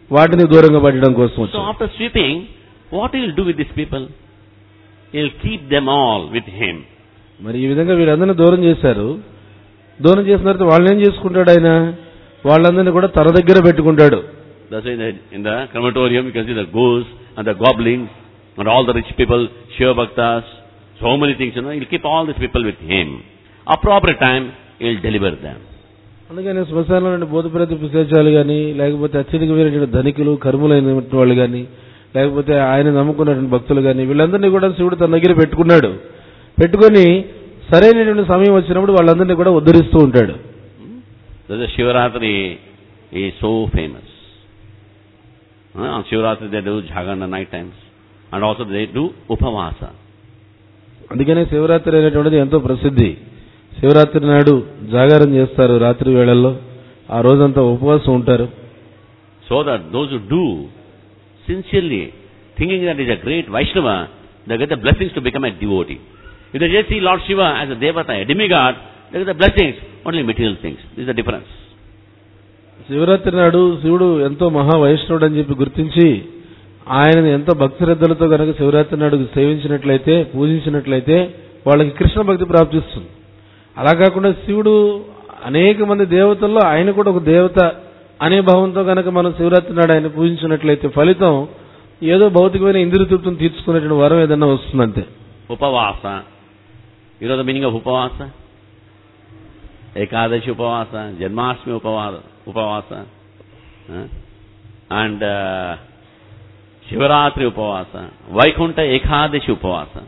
వాటిని దూరంగా పట్టడం కోసం So వచ్చాడు. after sweeping, what he will do with these people? He will keep them all with him. మరి ఈ విధంగా వీరందరినీ దూరం చేశారు. దూరం చేసిన తర్వాత వాళ్ళని ఏం చేసుకుంటాడు ఆయన? వాళ్ళందరినీ కూడా తన దగ్గర పెట్టుకుంటాడు. That's why in the, in the crematorium you can see the ghosts and the goblins and all the rich people, Shiva Bhaktas, so many things, you know. He'll keep all these people with him. Appropriate time, he'll deliver them. అందుకని శ్మశానంలో నుండి భూతప్రేత పిశాచాలు కానీ, లేకపోతే అత్యధిక వీరైన ధనికులు, కర్ములైన వాళ్ళు కానీ, లేకపోతే ఆయన నమ్ముకున్నటువంటి భక్తులు కానీ, వీళ్ళందరినీ కూడా శివుడు తన దగ్గర పెట్టుకున్నాడు. పెట్టుకొని సరైనటువంటి సమయం వచ్చినప్పుడు వాళ్ళందరినీ కూడా ఉద్ధరిస్తూ ఉంటాడు. The Shivaratri is so famous. Uh, on Shivaratri they do Jhagana night times. And also they do Upavasa. అందుకనే శివరాత్రి అనేటువంటిది ఎంతో ప్రసిద్ధి. శివరాత్రి నాడు జాగారం చేస్తారు రాత్రి వేళల్లో. ఆ రోజంతా ఉపవాసం ఉంటారు. So that those who do sincerely, thinking that he is a great Vaishnava, they get the blessings to become a devotee. If they just see Lord Shiva as a Devata, a demigod, they get the blessings, only material things. This is the difference. Shivaratri నాడు శివుడు ఎంతో మహా వైష్ణవుడు అని చెప్పి గుర్తించి ఆయనని ఎంతో భక్తి శ్రద్ధలతో కనుక శివరాత్రి నాడు సేవించినట్లయితే, పూజించినట్లయితే వాళ్ళకి కృష్ణ భక్తి ప్రాప్తిస్తుంది. అలా కాకుండా శివుడు అనేక మంది దేవతల్లో ఆయన కూడా ఒక దేవత అనే భావంతో కనుక మనం శివరాత్రి నాడు ఆయన పూజించినట్లయితే ఫలితం ఏదో భౌతికమైన ఇంద్రియ తృప్తిని తీర్చుకునేటువంటి వరం ఏదన్నా వస్తుందంతే. Upavasa. You know the meaning of Upavasa? Ekadashi Upavasa, Janmashtami Upavasa, Upavasa, huh? and uh, Shivaratri Upavasa, Vaikunta Ekadashi Upavasa.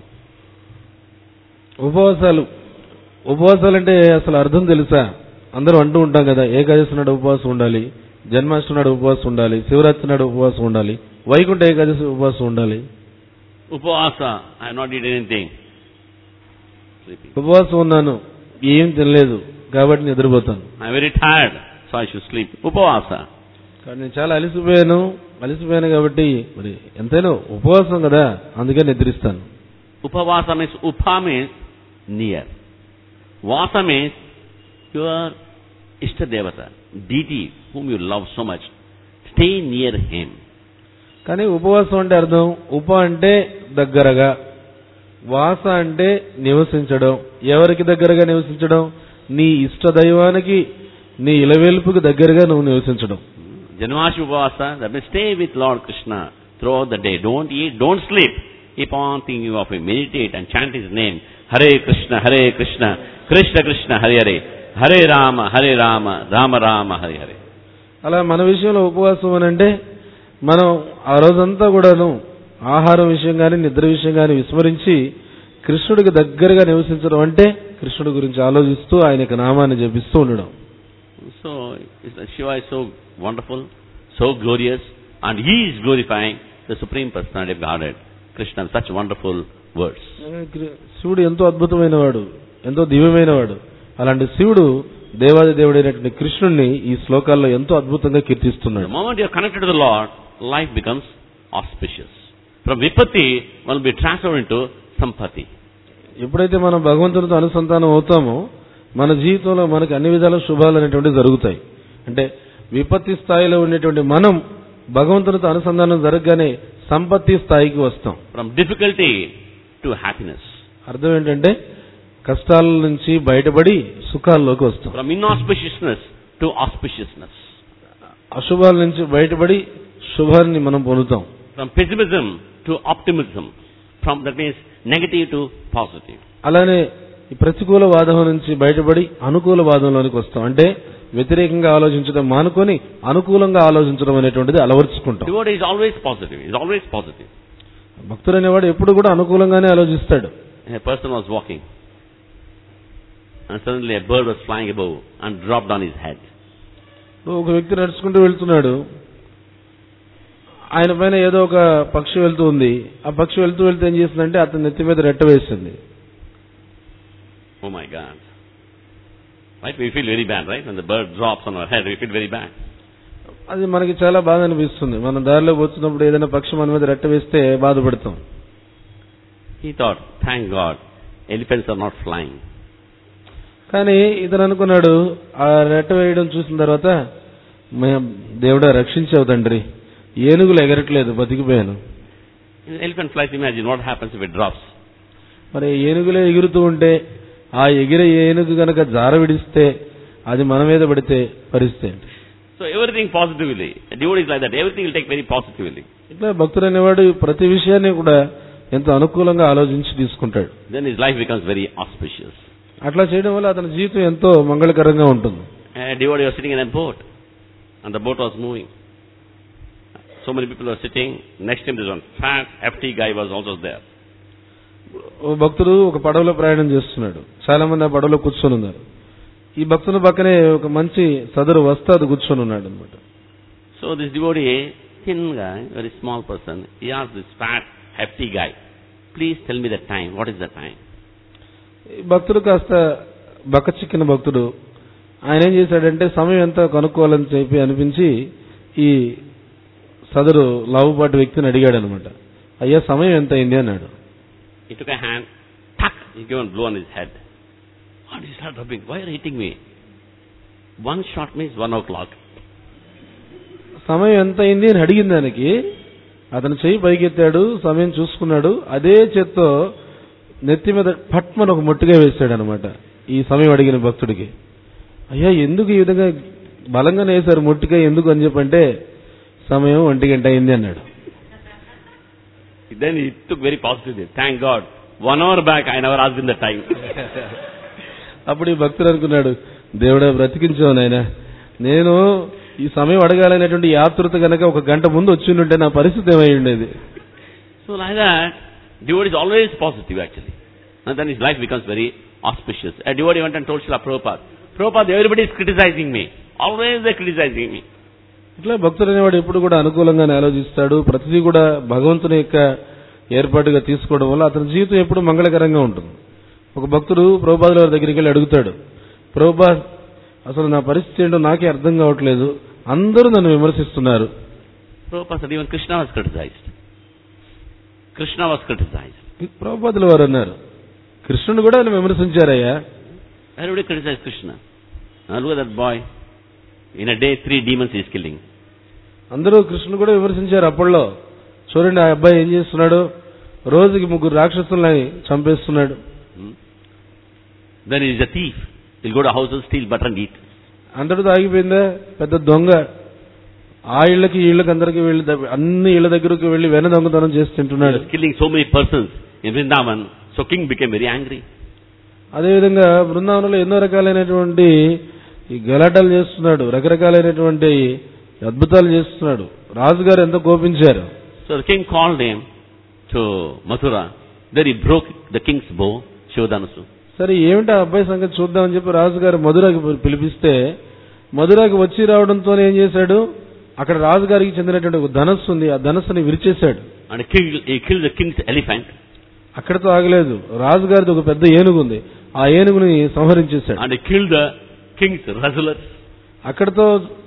ఉపవాసాలు ఉపవాసాలు అంటే అసలు అర్థం తెలుసా? అందరూ అంటూ ఉంటాం కదా, ఏకాదశి నాడు ఉపవాసం ఉండాలి, జన్మాష్టమి నాడు ఉపవాసం ఉండాలి, శివరాత్రి నాడు ఉపవాసం ఉండాలి, వైకుంఠ ఏకాదశి ఉపవాసం ఉండాలి. Upavasa, I have not eaten anything. Sleeping. ఉపవాసం ఉన్నాను, ఏం తినలేదు కాబట్టి నిద్రపోతాను. I am very tired, so I should sleep. Upavasa. కానీ నేను చాలా అలసిపోయాను, అలసిపోయాను కాబట్టి మరి ఎంతైనా ఉపవాసం కదా, అందుకే నిద్రిస్తాను. Upavasa means, Upa means near. Vasa means your Ishta Devata, deity whom you love so much. Stay near him. కానీ ఉపవాసం అంటే అర్థం, ఉప అంటే దగ్గరగా, వాస అంటే నివసించడం. ఎవరికి దగ్గరగా నివసించడం? నీ ఇష్ట దైవానికి, నీ ఇలవేల్పుకి దగ్గరగా నువ్వు నివసించడం. Janmashtami Upavasa, that means stay with Lord Krishna throughout the day. Don't eat, don't sleep. Keep on thinking of him, meditate and chant his name. Hare Krishna, Hare Krishna, Krishna Krishna, Hare Hare, Hare Rama, Hare Rama, Rama Rama, Hare Hare. అలా మన విషయంలో ఉపవాసం అని అంటే మనం ఆ రోజంతా కూడాను ఆహారం విషయం కానీ నిద్ర విషయం కానీ విస్మరించి కృష్ణుడికి దగ్గరగా నివసించడం అంటే కృష్ణుడి గురించి ఆలోచిస్తూ ఆయన యొక్క నామాన్ని జపిస్తూ ఉండడం. So Shiva is so wonderful, so glorious, and he is glorifying the Supreme Personality of Godhead, Krishna, in such wonderful words. శివుడు ఎంతో అద్భుతమైన వాడు, ఎంతో దివ్యమైన వాడు. అలాంటి శివుడు దేవాది దేవుడైనటువంటి కృష్ణుడిని ఈ శ్లోకాల్లో ఎంతో అద్భుతంగా కీర్తిస్తున్నాడు. The moment you are connected to the Lord, life becomes auspicious. From Vipatti, one will be transferred into Sampati. ఎప్పుడైతే మనం భగవంతునితో అనుసంధానం అవుతామో మన జీవితంలో మనకు అన్ని విధాల శుభాలు అనేటువంటి జరుగుతాయి. అంటే విపత్తి స్థాయిలో ఉండేటువంటి మనం భగవంతునితో అనుసంధానం జరగగానే సంపత్తి స్థాయికి వస్తాం. From difficulty to happiness. అర్థం ఏంటంటే కష్టాల నుంచి బయటపడి సుఖాల్లోకి వస్తాం. From inauspiciousness to auspiciousness. అశుభాల నుంచి బయటపడి శుభాన్ని మనం పొందుతాం. From pessimism to optimism. From, that means, negative to positive. అలానే ఈ ప్రతికూల వాదం నుంచి బయటపడి అనుకూల వాదంలోనికి వస్తాం. అంటే వ్యతిరేకంగా ఆలోచించడం మానుకొని అనుకూలంగా ఆలోచించడం అనేటువంటిది అలవర్చుకుంటాం. Devotee is always positive. Is always positive. భక్తుడు అనేవాడు ఎప్పుడు కూడా అనుకూలంగానే ఆలోచిస్తాడు. A person was walking, and suddenly a bird was flying above and dropped on his head. ఒక వ్యక్తి నడుచుకుంటూ వెళ్తున్నాడు, ఆయన పైన ఏదో ఒక పక్షి వెళ్తూ ఉంది. ఆ పక్షి వెళ్తూ వెళ్తూ ఏం చేసిందంటే అతని నెత్తి మీద రెట్ట వేసింది. Oh my God. Right? We feel very bad, right? When the bird drops on our head, we feel very bad. అది మనకి చాలా బాధ అనిపిస్తుంది. మనం దారిలో పోతున్నప్పుడు ఏదైనా పక్షి మన మీద రెట్ట వేస్తే బాధపడతాం. He thought, thank God, elephants are not flying. కానీ ఇతను అనుకున్నాడు, ఆ రెట్ట వేయడం చూసిన తర్వాత దేవుడా రక్షించావు తండ్రి, ఏనుగులు ఎగరట్లేదు, బతికిపోయాను. Elephant flies, imagine what happens if it drops. మరి ఏనుగులే ఎగురుతూ ఉంటే ఆ ఎగిరే ఏనుగు గనక జార విడిస్తే అది మన మీద పడితే పరిస్థితి ఏంటి? So everything positively. A devotee is like that. Everything will take very positively. ఇట్లా భక్తుడు అనేవాడు ప్రతి విషయాన్ని కూడా ఎంతో అనుకూలంగా ఆలోచించి తీసుకుంటాడు. Then his life becomes very auspicious. అట్లా చేయడం వల్ల అతని జీవితం ఎంతో మంగళకరంగా ఉంటుంది. A devotee was sitting in a boat, and the boat was moving. So many people were sitting. Next to him, this one fat, hefty guy was also there. ఓ భక్తుడు ఒక పడవలో ప్రయాణం చేస్తున్నాడు. చాలా మంది ఆ పడవలో కూర్చొని ఉన్నారు. ఈ భక్తుని పక్కనే ఒక మంచి సదరు వస్తాదు కూర్చొని ఉన్నాడు అనమాట. So this devotee, thin guy, very small person, he asked this fat, hefty guy, please tell me the time. What is the time? ఈ భక్తుడు కాస్త బక్క చిక్కిన భక్తుడు. ఆయన ఏం చేశాడంటే సమయం ఎంత కనుక్కోవాలని చెప్పి అనిపించి ఈ సదరు లావుపాటి వ్యక్తిని అడిగాడు అనమాట. అయ్యా సమయం ఎంత అయింది అన్నాడు. He took a hand, tuck, he gave a blow on his head. And he started rubbing. Why are you hitting me? One shot means one o'clock. సమయం ఎంత అయింది అని అడిగిన దానికి అతను చెయ్యి పైకెత్తాడు, సమయం చూసుకున్నాడు. అదే చేత్తో నెత్తి మీద పట్మని ఒక మొట్టిగా వేశాడు అనమాట ఈ సమయం అడిగిన భక్తుడికి. అయ్యా ఎందుకు ఈ విధంగా బలంగానే వేశారు మొట్టిగా, ఎందుకు అని చెప్పంటే సమయం ఒంటి గంట అయింది అన్నాడు. Then he took very positively. Thank God. One hour back I never asked him the time. అప్పుడు ఈ భక్తుడు అనుకున్నాడు, దేవుడా బ్రతికించావు నాయనా, నేను ఈ సమయం అడగాలనేటువంటి యాత్రత కనుక ఒక గంట ముందు వచ్చి ఉంటే నా పరిస్థితి ఏమై ఉండేది. So like that, devotee is always positive actually. And then his life becomes very auspicious. A devotee went and told Srila Prabhupada, Prabhupada, everybody is criticizing me. Always they are criticizing me. ఇట్లా భక్తుడు అనేవాడు ఎప్పుడు కూడా అనుకూలంగానే ఆలోచిస్తాడు. ప్రతిదీ కూడా భగవంతుని యొక్క ఏర్పాటుగా తీసుకోవడం వల్ల అతని జీవితం ఎప్పుడు మంగళకరంగా ఉంటుంది. ఒక భక్తుడు ప్రభుపాదుల వారి దగ్గరికి వెళ్ళి అడుగుతాడు, ప్రభుపాద్ అసలు నా పరిస్థితి ఏంటో నాకే అర్థం కావట్లేదు, అందరూ నన్ను విమర్శిస్తున్నారు. Prabhupada said even Krishna was criticized. Krishna was criticized. ప్రభుపాదుల వారు అన్నారు, కృష్ణుడు కూడా ఆయన విమర్శించారయ్యా. Everybody criticized Krishna. Now look at that boy. In a day, three demons he is killing. అందరూ కృష్ణుడు కూడా విమర్శించారు అప్పట్లో. చూడండి ఆ అబ్బాయి ఏం చేస్తున్నాడు, రోజుకి ముగ్గురు రాక్షసుల్ని చంపేస్తున్నాడు. Then he is a thief. He'll go to houses, steal butter and eat. అందరితో ఆగిపోయిందా, పెద్ద దొంగ. ఆ ఇళ్ళకి ఈ ఇళ్ళకి అందరికి వెళ్ళి అన్ని ఇళ్ళ దగ్గరకు వెళ్ళి వెన దొంగతనం చేసి తింటున్నాడు. Killing so many persons in Vrindavan, so king became very angry. అదేవిధంగా బృందావనంలో ఎన్నో రకాలైనటువంటి ఈ గలాటాలు చేస్తున్నాడు, రకరకాలైనటువంటి అద్భుతాలు చేస్తున్నాడు. రాజుగారు ఎంతో కోపించారు. So the king called him to Mathura. There he broke the king's bow, Shivadhanusu. సరే ఏమిటి ఆ అబ్బాయి సంగతి చూద్దామని చెప్పి రాజుగారు మధురాకి పిలిపిస్తే మధురాకి వచ్చి రావడంతో ఏం చేశాడు, అక్కడ రాజుగారికి చెందినటువంటి ఒక ధనస్సు ఉంది, ఆ ధనస్సుని విరిచేశాడు. And he killed, he killed the king's elephant. అక్కడతో ఆగలేదు, రాజుగారిది ఒక పెద్ద ఏనుగు ఉంది, ఆ ఏనుగుని సంహరించేశాడు. And he killed the king's wrestlers. అక్కడతో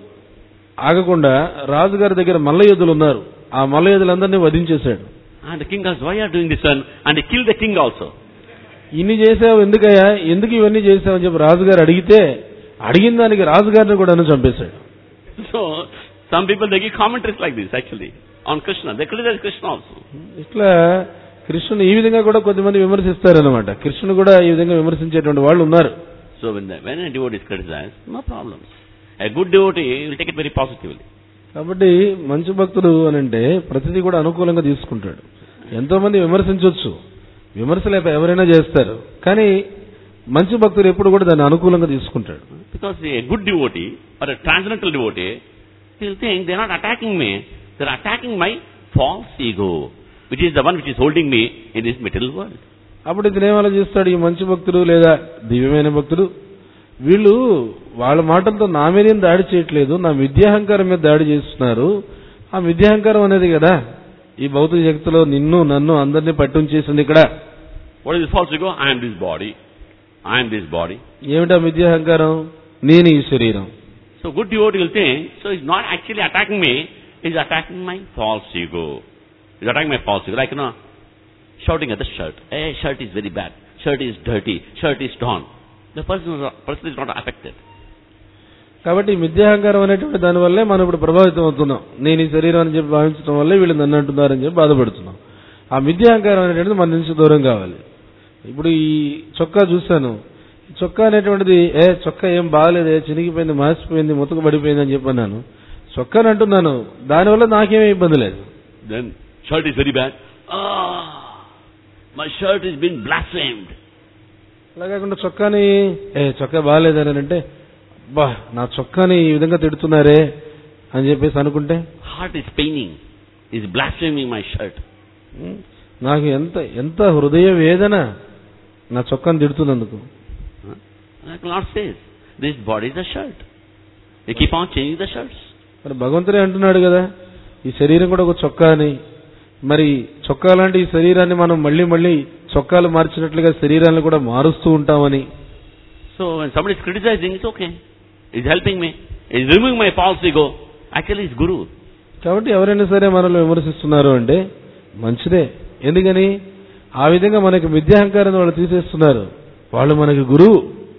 ఆగకుండా రాజుగారి దగ్గర మల్ల యోధులు ఉన్నారు, ఆ మల్ల యోధులందరినీ వధించేశాడు. And the king asked, why are you doing this one? And he killed the king also. ఇన్ని చేసావు ఎందుకయ్యా, ఎందుకు ఇవన్నీ చేసావు అని చెప్పి రాజుగారు అడిగితే అడిగిన దానికి రాజుగారిని కూడా చంపేశాడు. So some people they give commentaries like this actually on Krishna. They criticize Krishna also. ఇట్లా కృష్ణుని ఈ విధంగా కూడా కొంతమంది విమర్శిస్తారన్నమాట. కృష్ణుని కూడా ఈ విధంగా విమర్శించేటువంటి వాళ్ళు ఉన్నారు. So when the, when a devotee is criticized, no problems. A good devotee will take it very positively. కాబట్టి మంచి భక్తుడు అని అంటే ప్రతిదీ కూడా అనుకూలంగా తీసుకుంటాడు. ఎంతో మంది విమర్శించవచ్చు, విమర్శలు ఎవరైనా చేస్తారు, కానీ మంచి భక్తుడు ఎప్పుడు కూడా దాన్ని అనుకూలంగా తీసుకుంటాడు. Because a good devotee or a transcendental devotee, he will think they are not attacking me, they are attacking my false ego, which is the one which is holding me in this material world. అప్పుడు ఇతను ఏం ఆలోచిస్తాడు, ఈ మంచి భక్తుడు లేదా దివ్యమైన భక్తుడు, వీళ్ళు వాళ్ళ మాటలతో నా మీద దాడి చేయట్లేదు, నా విద్యాహంకారం మీద దాడి చేస్తున్నారు. ఆ విద్యాహంకారం అనేది కదా ఈ భౌతిక జగత్తులో నిన్ను నన్ను అందరినీ పట్టుంచేసింది. ఇక్కడ What is the false ego? I am this body. I am this body. ఏమిటా విద్యాహంకారం? నేను ఈ శరీరం. So good devotee will think, so he's not actually attacking me, he's attacking my false ego. He's attacking my false ego. Like, you know, shouting at the shirt. Hey, shirt is very bad. Shirt is dirty. Shirt is torn. The person, person is not affected. కాబట్టి ఈ మిథ్యాహంకారం అనేటువంటి దానివల్లే మనం ఇప్పుడు ప్రభావితం అవుతున్నాం. నేను ఈ శరీరం అని చెప్పి భావించడం వల్లే వీళ్ళు నన్ను అంటున్నారని చెప్పి బాధపడుతున్నాం. ఆ మిథ్యాహంకారం అనేటువంటిది మన నుంచి దూరం కావాలి. ఇప్పుడు ఈ చొక్కా చూశాను, చొక్కా అనేటువంటిది ఏ చొక్కా ఏం బాగలేదే, చినిగిపోయింది, మాసిపోయింది, ముతక పడిపోయింది అని చెప్పి అన్నాను. చొక్కాని అంటున్నాను, దానివల్ల నాకేమీ ఇబ్బంది లేదు. Then shirt is very bad. Ah, my shirt has been blasphemed. అలా కాకుండా చొక్కాని ఏ చొక్కా బాగలేదని అంటే, బా నా చొక్కాని ఈ విధంగా తిడుతున్నారే అని చెప్పేసి అనుకుంటే, Heart is paining, is blaspheming my shirt. నాకు ఎంత ఎంత హృదయ వేదన నా చొక్కాని తిడుతున్నందుకు. Like Lord says, this body is a shirt. You keep on changing the shirts. మరి భగవంతుడే అంటున్నాడు కదా, ఈ శరీరం కూడా ఒక చొక్కా అని. మరి చొక్కా లాంటి ఈ శరీరాన్ని మనం మళ్ళీ మళ్ళీ చొక్కాలు మార్చినట్లుగా శరీరాన్ని కూడా మారుస్తూ ఉంటామని. So when somebody is criticizing, it's okay. He's helping me. He's removing my false ego. Actually, he's Guru. కాబట్టి ఎవరైనా సరే మనల్ని విమర్శిస్తున్నారు అంటే మంచిదే. ఎందుకని ఆ విధంగా మనకి మిథ్యాహంకారం వాళ్ళు తీసేస్తున్నారు. వాళ్ళు మనకి గురువు.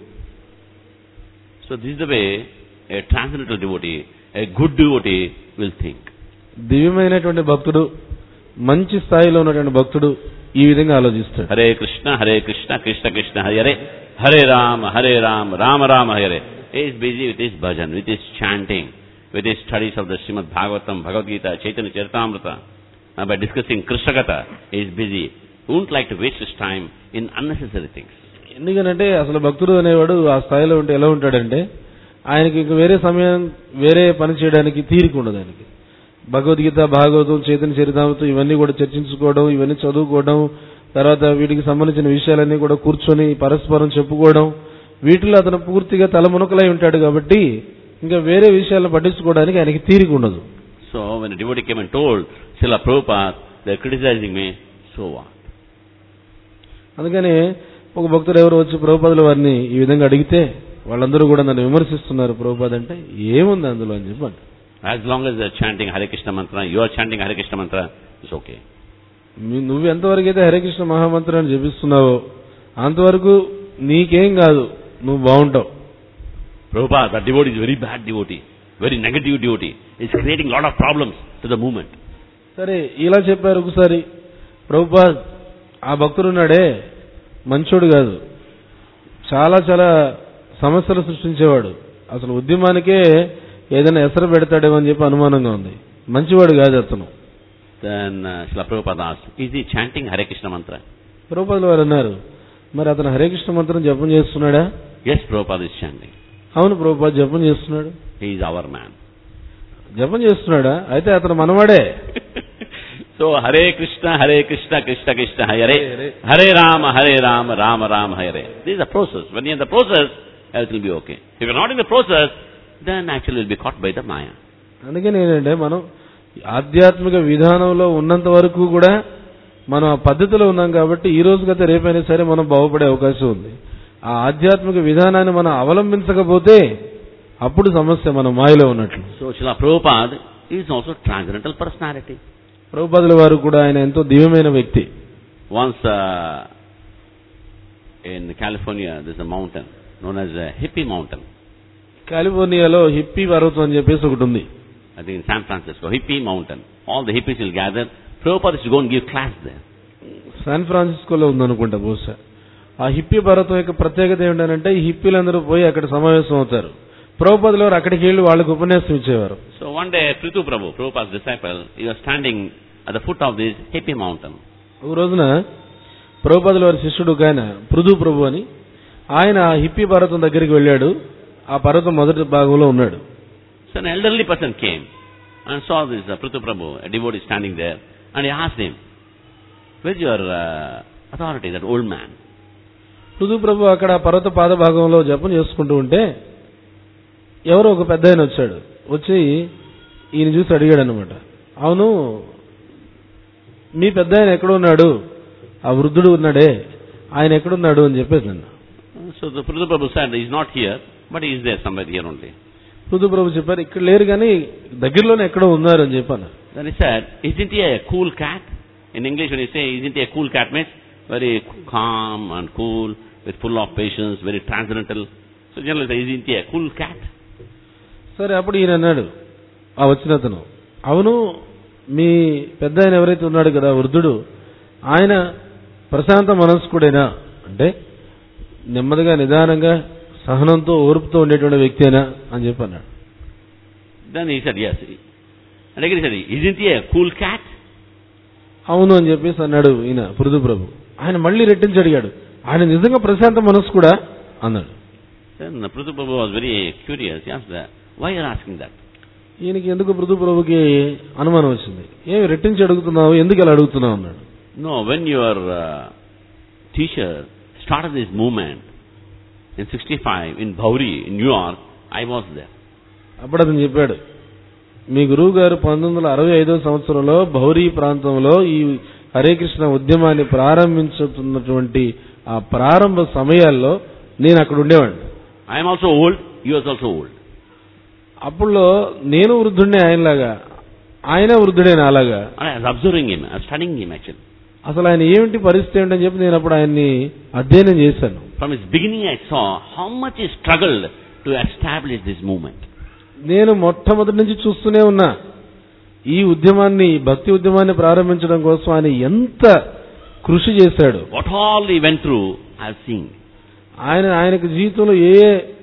So this is the way a transcendental devotee, a good devotee will think. దివ్యమైనటువంటి భక్తుడు, మంచి స్థాయిలో ఉన్నటువంటి భక్తుడు ఈ విధంగా ఆలోచిస్తాడు. Hare Krishna Hare Krishna Krishna Krishna Hare Hare, Hare Rama Hare Rama Rama Rama Hare. He is busy with his bhajan, with his chanting, with his studies of the Srimad Bhagavatam, Bhagavad Gita, Chaitanya Charitamrita. Uh, by discussing Krishna Katha, he is busy. He won't like to waste his time in unnecessary things. ఎందుకంటే అసలు భక్తుడు అనేవాడు ఆ స్థాయిలో ఉంటే ఎలా ఉంటాడంటే, ఆయనకి ఇంక వేరే సమయం వేరే పని చేయడానికి తీరిక ఉండదు ఆయనకి. భగవద్గీత, భాగవతం, చైతన్య చరితామృతం ఇవన్నీ కూడా చర్చించుకోవడం, ఇవన్నీ చదువుకోవడం, తర్వాత వీటికి సంబంధించిన విషయాలన్నీ కూడా కూర్చొని పరస్పరం చెప్పుకోవడం, వీటిలో అతను పూర్తిగా తలమునకలై ఉంటాడు. కాబట్టి ఇంకా వేరే విషయాలను పట్టించుకోవడానికి ఆయనకి తీరిక ఉండదు. So when a devotee came and told Srila Prabhupada, they are criticizing me, so what? అందుకని ఒక భక్తుడు ఎవరు వచ్చి ప్రభుపాదుల వారిని ఈ విధంగా అడిగితే, వాళ్ళందరూ కూడా నన్ను విమర్శిస్తున్నారు ప్రభుపాద అంటే, ఏముంది అందులో అని చెప్పండి. As long as they are chanting Hare Krishna mantra, you are chanting Hare Krishna mantra, it's okay. నువ్వు ఎంతవరకు అయితే హరే కృష్ణ మహామంత్రాన్ని జపిస్తున్నావో అంతవరకు నీకేం కాదు, నువ్వు బాగుంటావు. Prabhupada, that devotee is very bad devotee, very negative devotee. It's creating lot of problems to the movement. సరే ఇలా చెప్పారు ఒకసారి, ప్రభుపాద్ ఆ భక్తుడు ఉన్నాడే మంచోడు కాదు, చాలా చాలా సమస్యలు సృష్టించేవాడు, అసలు ఉద్యమానికే ఏదైనా ఎసరు పెడతాడేమో అని చెప్పి అనుమానంగా ఉంది, మంచివాడు కాదు అతను. Then uh, Srila Prabhupada asked, is he chanting Hare Krishna mantra? ప్రభుపాదుల వారు అన్నారు, మరి అతను హరే కృష్ణ మంత్రం జపం చేస్తున్నాడా? Yes, Prabhupada is chanting. అవును ప్రభుపాద్ జపం చేస్తున్నాడు. He is our man. జపం చేస్తున్నాడా? అయితే అతను మనవాడే. So Hare Krishna Hare Krishna Krishna Krishna Hare Hare Rama Hare Rama Rama Rama Hare. This is a process. When you are in the process, everything will be okay. If you are not in the process, then actually you will be caught by the Maya. అందుకని ఏంటంటే మనం ఆధ్యాత్మిక విధానంలో ఉన్నంత వరకు కూడా మనం ఆ పద్ధతిలో ఉన్నాం కాబట్టి ఈ రోజు గత రేపైనా సరే మనం బాగుపడే అవకాశం ఉంది. ఆ ఆధ్యాత్మిక విధానాన్ని మనం అవలంబించకపోతే అప్పుడు సమస్య మనం మాయలో ఉన్నట్లు. So Srila Prabhupada is also transcendental personality. ప్రభుపాదుల వారు కూడా ఆయన ఎంతో దివ్యమైన వ్యక్తి. Once uh, in California there is a mountain known as a hippie mountain. కాలిఫోర్నియాలో హిప్పీ పర్వతం అని చెప్పేసి ఒకటి ఉంది. I think in San Francisco, hippie mountain. All the hippies will gather. Prabhupada is to go and give class there. San ఫ్రాన్సిస్కోలో ఉందనుకుంటా బహుశా. ఆ హిప్పీ పర్వతం యొక్క ప్రత్యేకత ఏమిటంటే ఈ హిప్పీలందరూ పోయి అక్కడ సమావేశం అవుతారు. ప్రభుపాదుల వారు అక్కడికి వెళ్ళి వాళ్ళకు ఉపన్యాసం ఇచ్చేవారు. So one day Prithu Prabhu, Prabhupada's disciple, he was standing at the foot of this hippie mountain. ఒక రోజున ప్రభుపాదుల వారి శిష్యుడు ఒక ఆయన పృథు ప్రభు అని, ఆయన హిప్పీ పర్వతం దగ్గరికి వెళ్ళాడు. ఆ పర్వతం మొదటి భాగంలో ఉన్నాడు. So an elderly person came and saw this uh, Prithu Prabhu, a devotee standing there, and he asked him, where's your uh, authority, that old man? Prithu ప్రభు అక్కడ పర్వత పాద భాగంలో జపం చేసుకుంటూ ఉంటే ఎవరో ఒక పెద్ద ఆయన వచ్చాడు. వచ్చి ఈయన చూసి అడిగాడు అనమాట, అవును మీ పెద్ద ఆయన ఎక్కడున్నాడు, ఆ వృద్ధుడు ఉన్నాడే ఆయన ఎక్కడున్నాడు అని చెప్పేసి నన్ను. So the Prithu Prabhu said, he is not here, but he is there somewhere here only. Prithu ప్రభు చెప్పారు, ఇక్కడ లేరు కానీ దగ్గరలోనే ఎక్కడో ఉన్నారు అని చెప్పాను. Then he said, isn't he a cool cat? In English when you say, isn't he a cool cat, means very calm and cool, with full of patience, very transcendental. So generally say, isn't he a cool cat? సరే అప్పుడు ఈయన అన్నాడు, ఆ వచ్చిన అతను, అవును మీ పెద్ద ఆయన ఎవరైతే ఉన్నాడు కదా వృద్ధుడు, ఆయన ప్రశాంత మనస్కుడేనా అంటే నెమ్మదిగా నిదానంగా సహనంతో ఓర్పుతో ఉండేటువంటి వ్యక్తేనా అని చెప్పి అన్నాడు. Then he said, yes. And again he said, isn't he a cool cat? అవును అని చెప్పేసి అన్నాడు ఈయన పృథు ప్రభు. ఆయన మళ్ళీ రెట్టించి అడిగాడు, ఆయన నిజంగా ప్రశాంత మనస్సు కూడా అన్నాడు. Then Prithu Prabhu was very curious. He asked, why are you asking that? ఈయనకి ఎందుకు పృథు ప్రభుకి అనుమానం వచ్చింది, ఏమి రెట్టించి అడుగుతున్నావు, ఎందుకు ఇలా అడుగుతున్నావు అన్నాడు. No, when your uh, teacher started this movement in sixty-five in Bhauri, in New York, I was there. అప్పుడు అతను చెప్పాడు, మీ గురువు గారు పంతొమ్మిది వందల అరవై ఐదో సంవత్సరంలో భౌరీ ప్రాంతంలో ఈ హరే కృష్ణ ఉద్యమాన్ని ప్రారంభించుతున్నటువంటి ఆ ప్రారంభ సమయాల్లో నేను అక్కడ ఉండేవాడిని. I am also old, he was also old. అప్పుడులో నేను వృద్ధుడినే ఆయనలాగా, ఆయన వృద్ధుడే నాలాగా. I was observing him, I was studying him actually. అసలు ఆయన ఏమిటి పరిస్థితి ఏంటని చెప్పి నేను అప్పుడు ఆయన్ని అధ్యయనం చేశాను. From his beginning I saw how much he struggled to establish this movement. నేను మొట్టమొదటి నుంచి చూస్తూనే ఉన్నా, ఈ ఉద్యమాన్ని, భక్తి ఉద్యమాన్ని ప్రారంభించడం కోసం ఆయన ఎంత కృషి చేశాడు. What all he went through, I have seen. ఆయన ఆయనకు జీవితంలో ఏ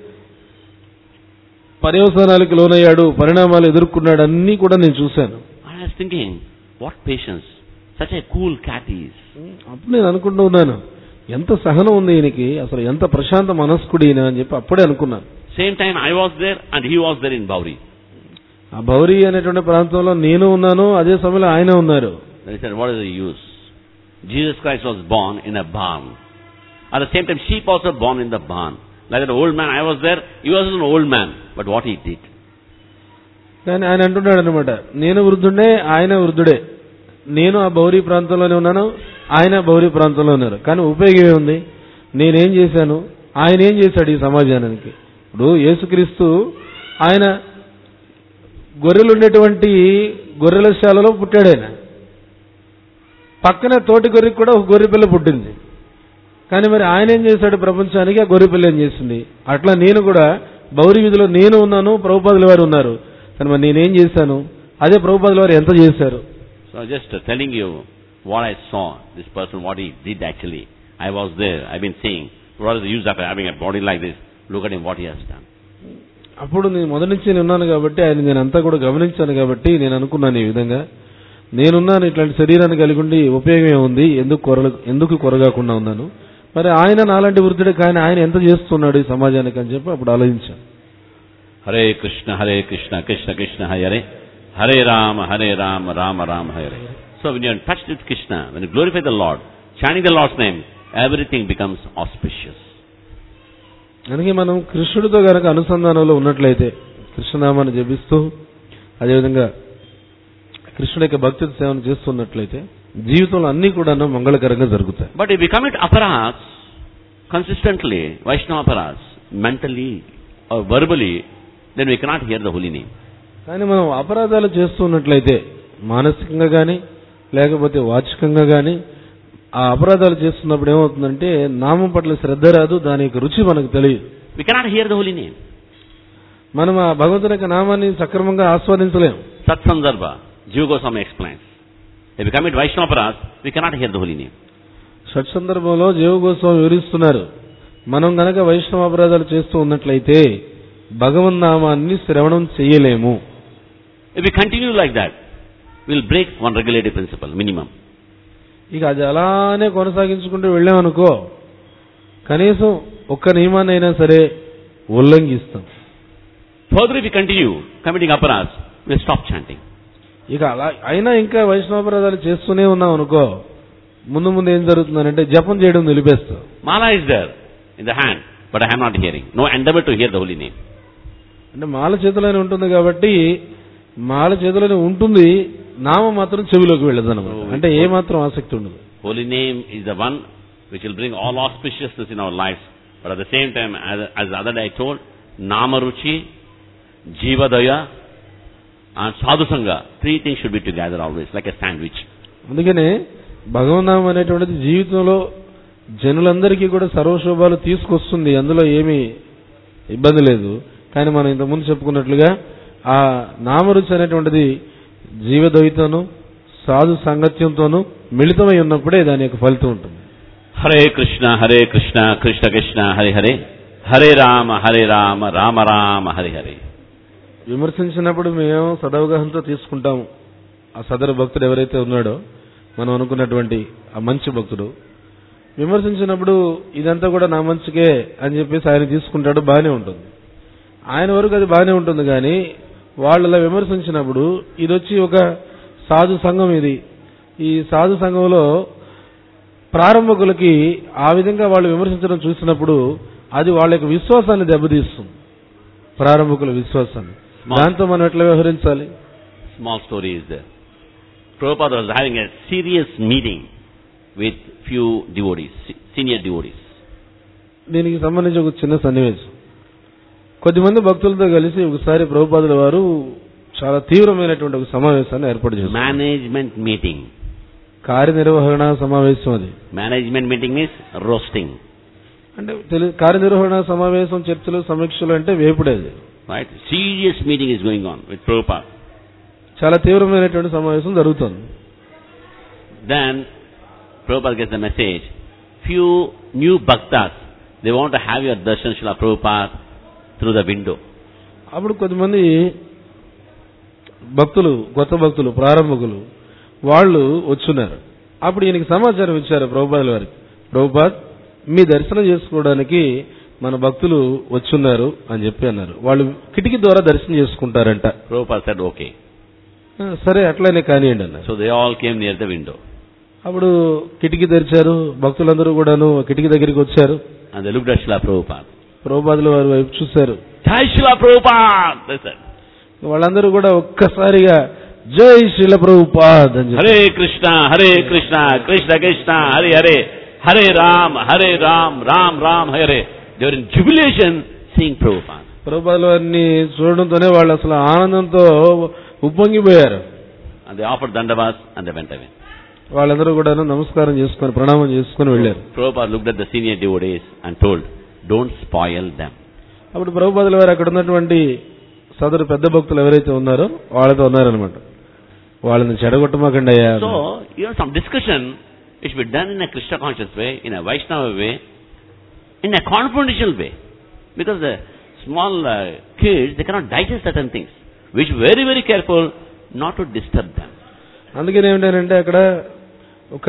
పర్యవసానాలకు లోనయ్యాడు, పరిణామాలు ఎదుర్కొన్నాడు, అన్నీ కూడా నేను చూశాను. I was thinking, what patience such a cool cat is. అప్పుడు నేను అనుకుంటూ ఉన్నాను, ఎంత సహనం ఉంది ఈయనకి, అసలు ఎంత ప్రశాంత మనస్కుడు ఈయన అని చెప్పి అప్పుడే అనుకున్నాను. Same time I was there and he was there in Bhauri. ఆ భౌరీ అనేటువంటి ప్రాంతంలో నేను ఉన్నాను, అదే సమయంలో ఆయన ఉన్నారు. Then he said, what is the use? Jesus Christ was born in a barn. At the same time, sheep also born in the barn. Like an old man, I was there, he was an old man. But what he did? కానీ ఆయన అంటున్నాడు అనమాట, నేను వృద్ధుడే, ఆయన వృద్ధుడే, నేను ఆ భౌరీ ప్రాంతంలోనే ఉన్నాను, ఆయన భౌరీ ప్రాంతంలో ఉన్నారు. కానీ ఉపయోగం ఏముంది? నేనేం చేశాను, ఆయన ఏం చేశాడు ఈ సమాజానికి? ఇప్పుడు యేసుక్రీస్తు ఆయన గొర్రెలు ఉండేటువంటి గొర్రెల శాలలో పుట్టాడు. ఆయన పక్కన తోటి గొర్రెకి కూడా ఒక గొర్రె పిల్ల పుట్టింది. కానీ మరి ఆయన ఏం చేశాడు ప్రపంచానికి? ఆ గొర్రె పిల్ల ఏం చేసింది? అట్లా నేను కూడా భౌరీ వీధిలో నేను ఉన్నాను, ప్రభుపాదుల వారు ఉన్నారు. కానీ మరి నేనేం చేశాను, అదే ప్రభుపాదుల వారు ఎంత చేశారు? So just uh, telling you what I saw, this person, what he did actually. I was there, I've been seeing. What is the use of having a body like this? Look at him, what he has done. అప్పుడు నేను మొదటి నుంచి నేను ఉన్నాను కాబట్టి, ఆయన నేను అంతా కూడా గమనించాను కాబట్టి నేను అనుకున్నాను ఈ విధంగా, నేనున్నాను, ఇట్లాంటి శరీరాన్ని కలిగి ఉండి ఉపయోగం ఏముంది, ఎందుకు కొర ఎందుకు కొరగాకుండా ఉన్నాను, మరి ఆయన నాలాంటి వృద్ధుడే, కానీ ఆయన ఎంత చేస్తున్నాడు ఈ సమాజానికి అని చెప్పి అప్పుడు ఆలోచించాను. Hare Krishna Hare Krishna Krishna Krishna Hare Hare Rama Hare Rama Rama Rama Hare. So when you are touched with Krishna, when you glorify the Lord, chanting the Lord's name, everything becomes auspicious. అందుకే మనం కృష్ణుడితో గనక అనుసంధానంలో ఉన్నట్లయితే, కృష్ణనామాన్ని జపిస్తూ అదేవిధంగా కృష్ణుడి యొక్క భక్తి సేవను చేస్తున్నట్లయితే జీవితంలో అన్ని కూడా మంగళకరంగా జరుగుతాయి. But if we commit aparas consistently, Vaishnava aparas, mentally or verbally, then we cannot hear the holy name. కానీ మనం అపరాధాలు చేస్తున్నట్లయితే మానసికంగా కానీ లేకపోతే వాచికంగా కానీ, ఆ అపరాధాలు చేస్తున్నప్పుడు ఏమవుతుందంటే నామం పట్ల శ్రద్ధ రాదు, దాని యొక్క రుచి మనకు తెలియదు. We cannot hear the holy name. మనం ఆ భగవంతుని యొక్క నామాన్ని సక్రమంగా ఆస్వాదించలేం. Sat Sandarbha, Jiva Goswami explains. If we commit Vaishnava aparas, we cannot hear the holy name. షట్ సందర్భంలో జీవ గోస్వామి వివరిస్తున్నారు, మనం గనక వైష్ణవ అపరాధాలు చేస్తూ ఉన్నట్లయితే భగవన్నామాన్ని శ్రవణం చేయలేము. If we continue like that, we will break one regulative principle, minimum. ఇక అది అలానే కొనసాగించుకుంటూ వెళ్ళామనుకో, కనీసం ఒక్క నియమాన్ని అయినా సరే ఉల్లంఘిస్తాం. Further, if we continue committing aparas, we will stop chanting. ఇక అలా అయినా ఇంకా వైష్ణవాపరాధాలు చేస్తూనే ఉన్నాం అనుకో, ముందు ముందు ఏం జరుగుతుందంటే జపం చేయడం నిలిపేస్తాం. Mala is there in the hand, but I am not hearing. No endeavor to hear the holy name. అంటే మాల చేతిలోనే ఉంటుంది కాబట్టి, మాల చేతిలోనే ఉంటుంది, నామం మాత్రం చెవిలోకి వెళ్ళదు అన్నమాట. అంటే ఏ మాత్రం ఆసక్తి ఉండదు. Holy name is the one which will bring all auspiciousness in our lives. But at the same time, as, as the other day I told, Namaruchi, Jivadaya and Sadhusanga, three things should be together always, like a sandwich. అందుకనే భగవన్నామం అనేటువంటిది జీవితంలో జనులందరికీ కూడా సర్వశోభాలు తీసుకొస్తుంది, అందులో ఏమీ ఇబ్బంది లేదు. కానీ మనం ఇంతకుముందు చెప్పుకున్నట్లుగా ఆ నామరుచి అనేటువంటిది జీవద్వైతోనూ సాధు సాంగత్యంతోనూ మిళితమై ఉన్నప్పుడే దాని యొక్క ఫలితం ఉంటుంది. హరే కృష్ణ హరే కృష్ణ కృష్ణ కృష్ణ హరే హరే హరే రామ హరే రామ రామ రామ హరే హరే. విమర్శించినప్పుడు మేము సదవగాహనతో తీసుకుంటాము. ఆ సదరు భక్తుడు ఎవరైతే ఉన్నాడో మనం అనుకున్నటువంటి ఆ మంచి భక్తుడు విమర్శించినప్పుడు ఇదంతా కూడా నా మంచికే అని చెప్పేసి ఆయన తీసుకుంటాడు, బాగానే ఉంటుంది. ఆయన వరకు అది బాగానే ఉంటుంది. కానీ వాళ్ళలా విమర్శించినప్పుడు ఇది వచ్చి ఒక సాధు సంఘం, ఇది ఈ సాధు సంఘంలో ప్రారంభకులకి ఆ విధంగా వాళ్ళు విమర్శించడం చూసినప్పుడు అది వాళ్ళ యొక్క విశ్వాసాన్ని దెబ్బతీస్తుంది, ప్రారంభకుల విశ్వాసాన్ని. దాంతో మనం ఎట్లా వ్యవహరించాలి? Small story is there. Prabhupada was having a serious meeting with few devotees, senior devotees. దీనికి సంబంధించి ఒక చిన్న సన్నివేశం. కొద్దిమంది భక్తులతో కలిసి ఒకసారి ప్రభుపాదుల వారు చాలా తీవ్రమైనటువంటి ఒక సమావేశాన్ని ఏర్పాటు చేశారు. మేనేజ్మెంట్ మీటింగ్, కార్యనిర్వహణ సమావేశం. అది మేనేజ్మెంట్ మీటింగ్ మీన్స్ రోస్టింగ్. అంటే కార్యనిర్వహణ సమావేశం, చర్చలు, సమీక్షలు అంటే వేపుడేది. Right, serious meeting is going on with Prabhupada. చాలా తీవ్రమైనటువంటి సమావేశం జరుగుతుంది. Then Prabhupada gets the message, few new bhaktas, they want to have your darshan Srila Prabhupada through the window. అప్పుడు కొద్దిమంది భక్తులు, కొత్త భక్తులు, ప్రారంభకులు వాళ్ళు వచ్చున్నారు. అప్పుడు ఈయనకి సమాచారం ఇచ్చారు ప్రభుపాదుల వారికి, ప్రభుపాద్ మీ దర్శనం చేసుకోవడానికి మన భక్తులు వచ్చున్నారు అని చెప్పి అన్నారు. వాళ్ళు కిటికీ ద్వారా దర్శనం చేసుకుంటారంట. Prabhupada said okay. సరే అట్లనే కానివ్వండి అన్నారు. So they all came near the window. అప్పుడు కిటికీ తెరిచారు, భక్తులందరూ కూడాను కిటికీ దగ్గరికి వచ్చారు. And they looked at Srila Prabhupada. ప్రభుపాదుల వారి వైపు చూశారు. Jai Srila Prabhupada, they said. వాళ్ళందరూ కూడా ఒక్కసారిగా జై శ్రీల ప్రభుపాద్ అని చెప్పారు. Hare Krishna Hare Krishna Krishna Krishna Hare Hare Hare Ram Hare Ram Ram Ram Hare. They were in jubilation seeing Prabhupada. ప్రభుపాదుల వారిని చూడడంతోనే వాళ్ళు అసలు ఆనందంతో ఉప్పొంగిపోయారు. And they offered dandavas and they went away. వాళ్ళందరూ కూడా నమస్కారం చేసుకొని ప్రణామం చేసుకొని వెళ్ళారు. Prabhupada looked at the senior devotees and told, don't spoil them. అప్పుడు ప్రభుపాదుల వారు అక్కడ ఉన్నటువంటి సదరు పెద్ద భక్తులు ఎవరైతే ఉన్నారో వాళ్ళతో ఉన్నారనమాట, వాళ్ళని చెడగొట్టమాకండి అయ్యా. So, you know, some discussion it should be done in a Krishna conscious way, in a Vaishnava way, in a confrontational way. Because the small uh, kids, they cannot digest certain things. We should be very, very careful not to disturb them. అందుకని ఏమిటంటే అక్కడ ఒక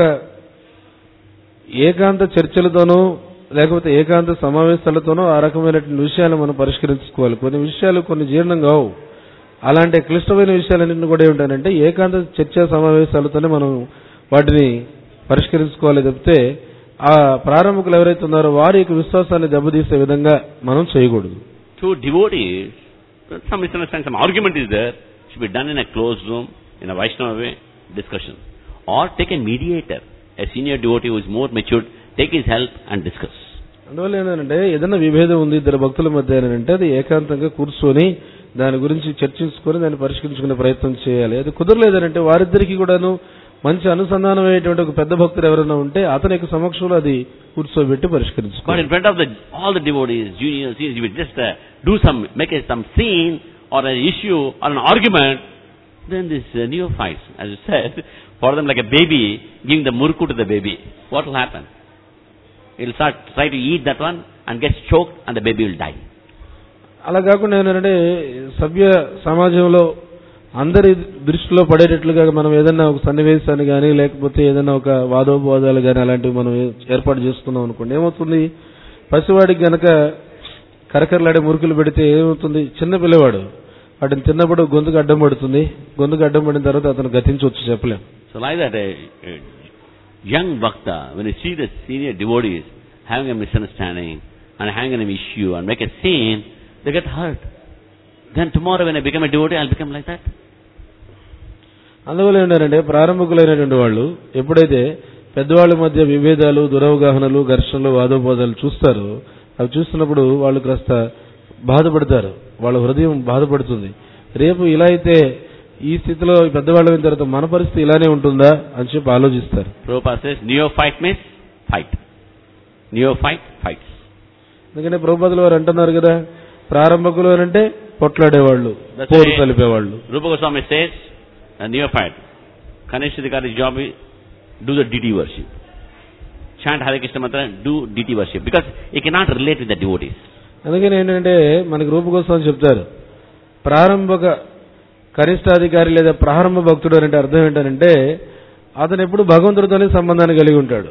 ఏకాంత చర్చలతోనూ లేకపోతే ఏకాంత సమావేశాలతోనూ ఆ రకమైనటువంటి విషయాలు మనం పరిష్కరించుకోవాలి. కొన్ని విషయాలు కొన్ని జీర్ణం కావు. అలాంటి క్లిష్టమైన విషయాలన్నింటినీ కూడా ఏమిటంటే ఏకాంత చర్చా సమావేశాలతోనే మనం వాటిని పరిష్కరించుకోవాలి తప్పితే ఆ ప్రారంభకులు ఎవరైతే ఉన్నారో వారి యొక్క విశ్వాసాన్ని దెబ్బతీసే విధంగా మనం చేయకూడదు. To devotees, some misunderstanding, some argument is there, should be done in a closed room, in a Vaishnava way, discussion. Or take a mediator, a senior devotee who is more matured, take his help and discuss. అందువల్ల ఏంటంటే ఏదైనా విభేదం ఉంది ఇద్దరు భక్తుల మధ్య అంటే అది ఏకాంతంగా కూర్చొని దాని గురించి చర్చించుకొని దాన్ని పరిష్కరించుకునే ప్రయత్నం చేయాలి. అది కుదరలేదనంటే వారిద్దరికి కూడాను మంచి అనుసంధానం అయ్యేటువంటి ఒక పెద్ద భక్తుడు ఎవరైనా ఉంటే అతని యొక్క సమక్షంలో అది కూర్చోబెట్టి పరిష్కరించుకోవాలి. But in front of the, all the devotees, juniors, you will just uh, do some, make a, some scene or an issue or an argument, then this uh, neophytes, as you said, for them like a baby, giving the murku to the baby, what will happen? It will start, try to eat that one and get choked and the baby will die. అలా కాకుండా ఏంటంటే సభ్య సమాజంలో అందరి దృష్టిలో పడేటట్లుగా మనం ఏదైనా ఒక సన్నివేశాన్ని కానీ లేకపోతే ఏదైనా ఒక వాదోపవాదాలు కానీ అలాంటివి మనం ఏర్పాటు చేసుకున్నాం అనుకోండి, ఏమవుతుంది, పసివాడికి గనక కరకరలాడే మురుకులు పెడితే ఏమవుతుంది, చిన్న పిల్లవాడు వాటిని తిన్నప్పుడు గొంతుకు అడ్డం పడుతుంది. గొంతుకు అడ్డం పడిన తర్వాత అతను గతించవచ్చు, చెప్పలేం. So like that, a, a young bhakta, when you see the senior devotees having a misunderstanding and having an issue and make a scene, they get hurt. Then tomorrow when I become a devotee, I'll become like that. అందువల్ల ఏంటంటే ప్రారంభకులైనటువంటి వాళ్ళు ఎప్పుడైతే పెద్దవాళ్ళ మధ్య విభేదాలు, దురవగాహనలు, ఘర్షణలు, వాదోపవాదాలు చూస్తారో అవి చూస్తున్నప్పుడు వాళ్ళు కాస్త బాధపడతారు, వాళ్ళ హృదయం బాధపడుతుంది. రేపు ఇలా అయితే ఈ స్థితిలో పెద్దవాళ్ళు అయిన తర్వాత మన పరిస్థితి ఇలానే ఉంటుందా అని చెప్పి ఆలోచిస్తారు. Prabhupada says, neophyte means fight. Neophyte fights. ఎందుకంటే ప్రభుపాదుల వారు అంటున్నారు కదా, ప్రారంభకులు అంటే పొట్లాడేవాళ్ళు, పోరు కలిపేవాళ్ళు. Rupa Goswami says, a neophyte, Kanishadikari's job is do the deity worship. Chant Hare Krishna mantra, do deity worship, because he cannot relate with the devotees. అందుకని ఏంటంటే మనకి రూప గోస్వామి చెప్తారు, ప్రారంభక కనిష్టాధికారి లేదా ప్రారంభ భక్తుడు అంటే అర్థం ఏంటంటే అతను ఎప్పుడు భగవంతుడితోనే సంబంధాన్ని కలిగి ఉంటాడు,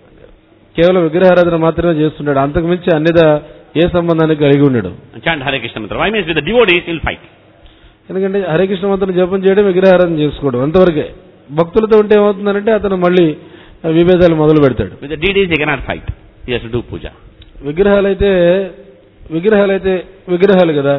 కేవలం విగ్రహారాధన మాత్రమే చేస్తుంటాడు, అంతకు మించి అన్నిదా ఏ సంబంధాన్ని కలిగి ఉండడు. Chant Hare Krishna mantra. Why means with the devotees he'll fight. ఎందుకంటే హరే కృష్ణ మంత్రం జపం చేయడం, విగ్రహారాధన చేసుకోవడం అంతవరకే. భక్తులతో ఉంటే ఏమవుతుందంటే అతను మళ్ళీ విభేదాలు మొదలు పెడతాడు. With the deities he cannot fight. He has to do puja. విగ్రహాలైతే విగ్రహాలైతే విగ్రహాలు కదా,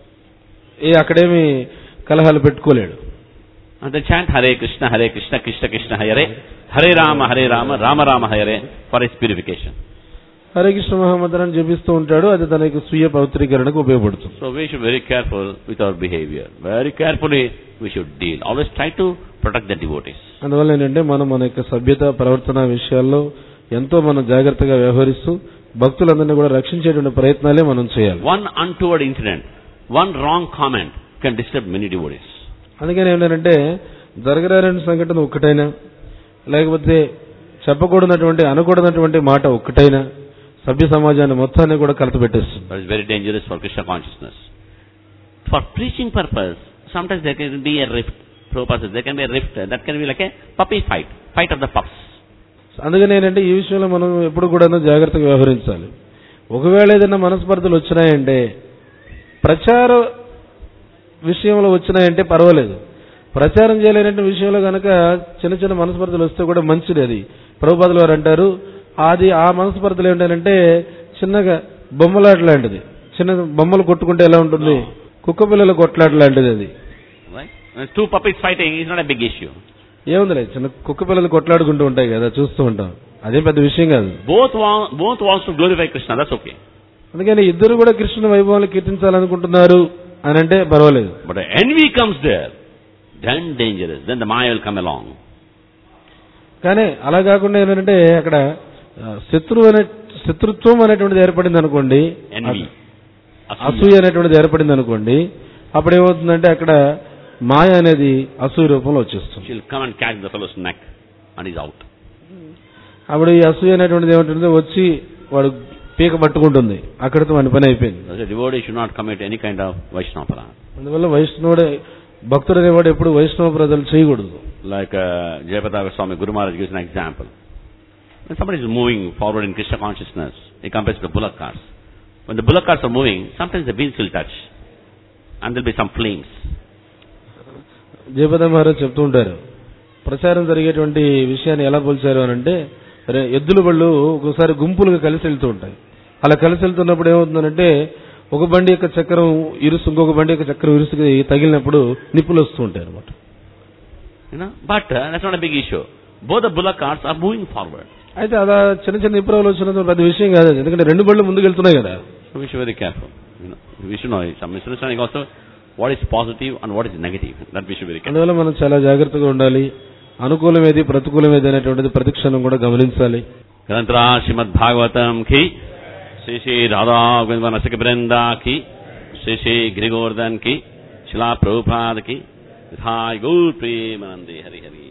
ఏ అక్కడేమి కలహాలు పెట్టుకోలేడు. And they chant Hare Krishna, Hare Krishna, Krishna Krishna Hare, Hare Rama, Hare Rama, Rama Rama Hare, for his purification. Hare Krishna మహామంత్రాన్ని జపిస్తూ ఉంటాడు, అది తన యొక్క స్వీయ పవిత్రీకరణకు ఉపయోగపడుతుంది. So we should be very careful with our behavior. Very carefully we should deal. Always try to protect the devotees. అందువల్ల ఏంటంటే మనం మన యొక్క సభ్యత ప్రవర్తన విషయాల్లో ఎంతో మనం జాగ్రత్తగా వ్యవహరిస్తూ భక్తులందరినీ కూడా రక్షించేటువంటి ప్రయత్నాలే మనం చేయాలి. One untoward incident, one wrong comment can disturb many devotees. అందుకని ఏంటంటే జరగరాని సంఘటన ఒక్కటైనా, లేకపోతే చెప్పకూడనటువంటి అనకూడనటువంటి మాట ఒక్కటైనా సభ్య సమాజాన్ని మొత్తాన్ని కూడా కలతపెట్టేస్తుంది. That is very dangerous for Krishna consciousness. For preaching purpose, sometimes there can be a rift. Prabhupada, there can be a rift. That can be like a puppy fight, fight of the pups. అందుకని ఏంటంటే ఈ విషయంలో మనం ఎప్పుడు కూడా జాగ్రత్తగా వ్యవహరించాలి. ఒకవేళ ఏదైనా మనస్పర్ధలు వచ్చినాయంటే, ప్రచార విషయంలో వచ్చినాయంటే పర్వాలేదు, ప్రచారం చేయలేనటువంటి విషయంలో కనుక చిన్న చిన్న మనస్పర్ధలు వస్తే కూడా మంచిది. అది ప్రభుపాదుల వారు అంటారు, అది ఆ మనస్పర్ధలు ఏంటంటే చిన్నగా బొమ్మలాట లాంటిది. చిన్న బొమ్మలు కొట్టుకుంటే ఎలా ఉంటుంది, కుక్క పిల్లల కొట్లాట లాంటిది అది. Two puppies fighting is not a big issue. ఏముందిలే, చిన్న కుక్క పిల్లలు కొట్లాడుకుంటూ ఉంటాయి కదా, చూస్తూ ఉంటాం, అదేం పెద్ద విషయం కాదు. Both want, both wants to glorify Krishna, that's okay. అందుకని ఇద్దరు కూడా కృష్ణ వైభవాన్ని కీర్తించాలనుకుంటున్నారు అని అంటే పర్వాలేదు. But envy comes there, then dangerous, then the Maya will come along. కానీ అలా కాకుండా ఏంటంటే అక్కడ శత్రువు అనే శత్రుత్వం అనేటువంటిది ఏర్పడింది అనుకోండి, అసూయ అనేటువంటిది ఏర్పడింది అనుకోండి, అప్పుడు ఏమవుతుందంటే అక్కడ మాయ అనేది అసూయ రూపంలో వచ్చేస్తుంది. She'll come and catch the fellow's neck and he's out. అప్పుడు ఈ అసూయ అనేటువంటిది ఏమంటుంది, వచ్చి వాడు పీక పట్టుకుంటుంది, అక్కడితో వాడి పని అయిపోయింది. The devotee should not commit any kind of Vaishnava parada. అందువల్ల వైష్ణవుడే భక్తుడు అనేవాడు ఎప్పుడు వైష్ణవ ప్రజలు చేయకూడదు. Like uh, Jayapataka Swami Guru Maharaj gives an example. When somebody is moving forward in Krishna consciousness, he compares to bullock carts. When the bullock carts are moving, sometimes the wheels will touch and there will be some flames. జయపద Maharaj చెప్తూ ఉంటారు, ప్రచారం జరిగేటువంటి విషయాన్ని ఎలా పోల్చారు అని అంటే, ఎద్దుల బళ్ళు ఒకసారి గుంపులుగా కలిసి వెళ్తూ ఉంటాయి. అలా కలిసి వెళ్తున్నప్పుడు ఏమవుతుందంటే ఒక బండి యొక్క చక్రం ఇరుసు ఇంకొక బండి యొక్క చక్రం ఇరుసుకి తగిలినప్పుడు నిప్పులు వస్తూ ఉంటాయి అనమాట. But that's not a big issue. Both the bullock carts are moving forward. అయితే అలా చిన్న చిన్న నిప్పులు వచ్చినందుకు పెద్ద విషయం కాదు, ఎందుకంటే రెండు బండ్లు ముందుకు వెళ్తున్నాయి కదా. So we should be very careful. You know, we should know some misunderstanding also what is positive and what is negative. That we should be very careful. అందువల్ల మనం చాలా జాగ్రత్తగా ఉండాలి. అనుకూలమేది ప్రతికూలమేది అనేటువంటిది ప్రతిక్షణం కూడా గమనించాలి. గ్రంథరా శ్రీమద్ భాగవతం కి, శ్రీ శ్రీ రాధా గోవింద రసిక బృంద కి, శ్రీ శ్రీ గిరిగోవర్ధన్ కి, శిలా ప్రభుపాద కి, గౌర్ ప్రేమానందే హరి హరి.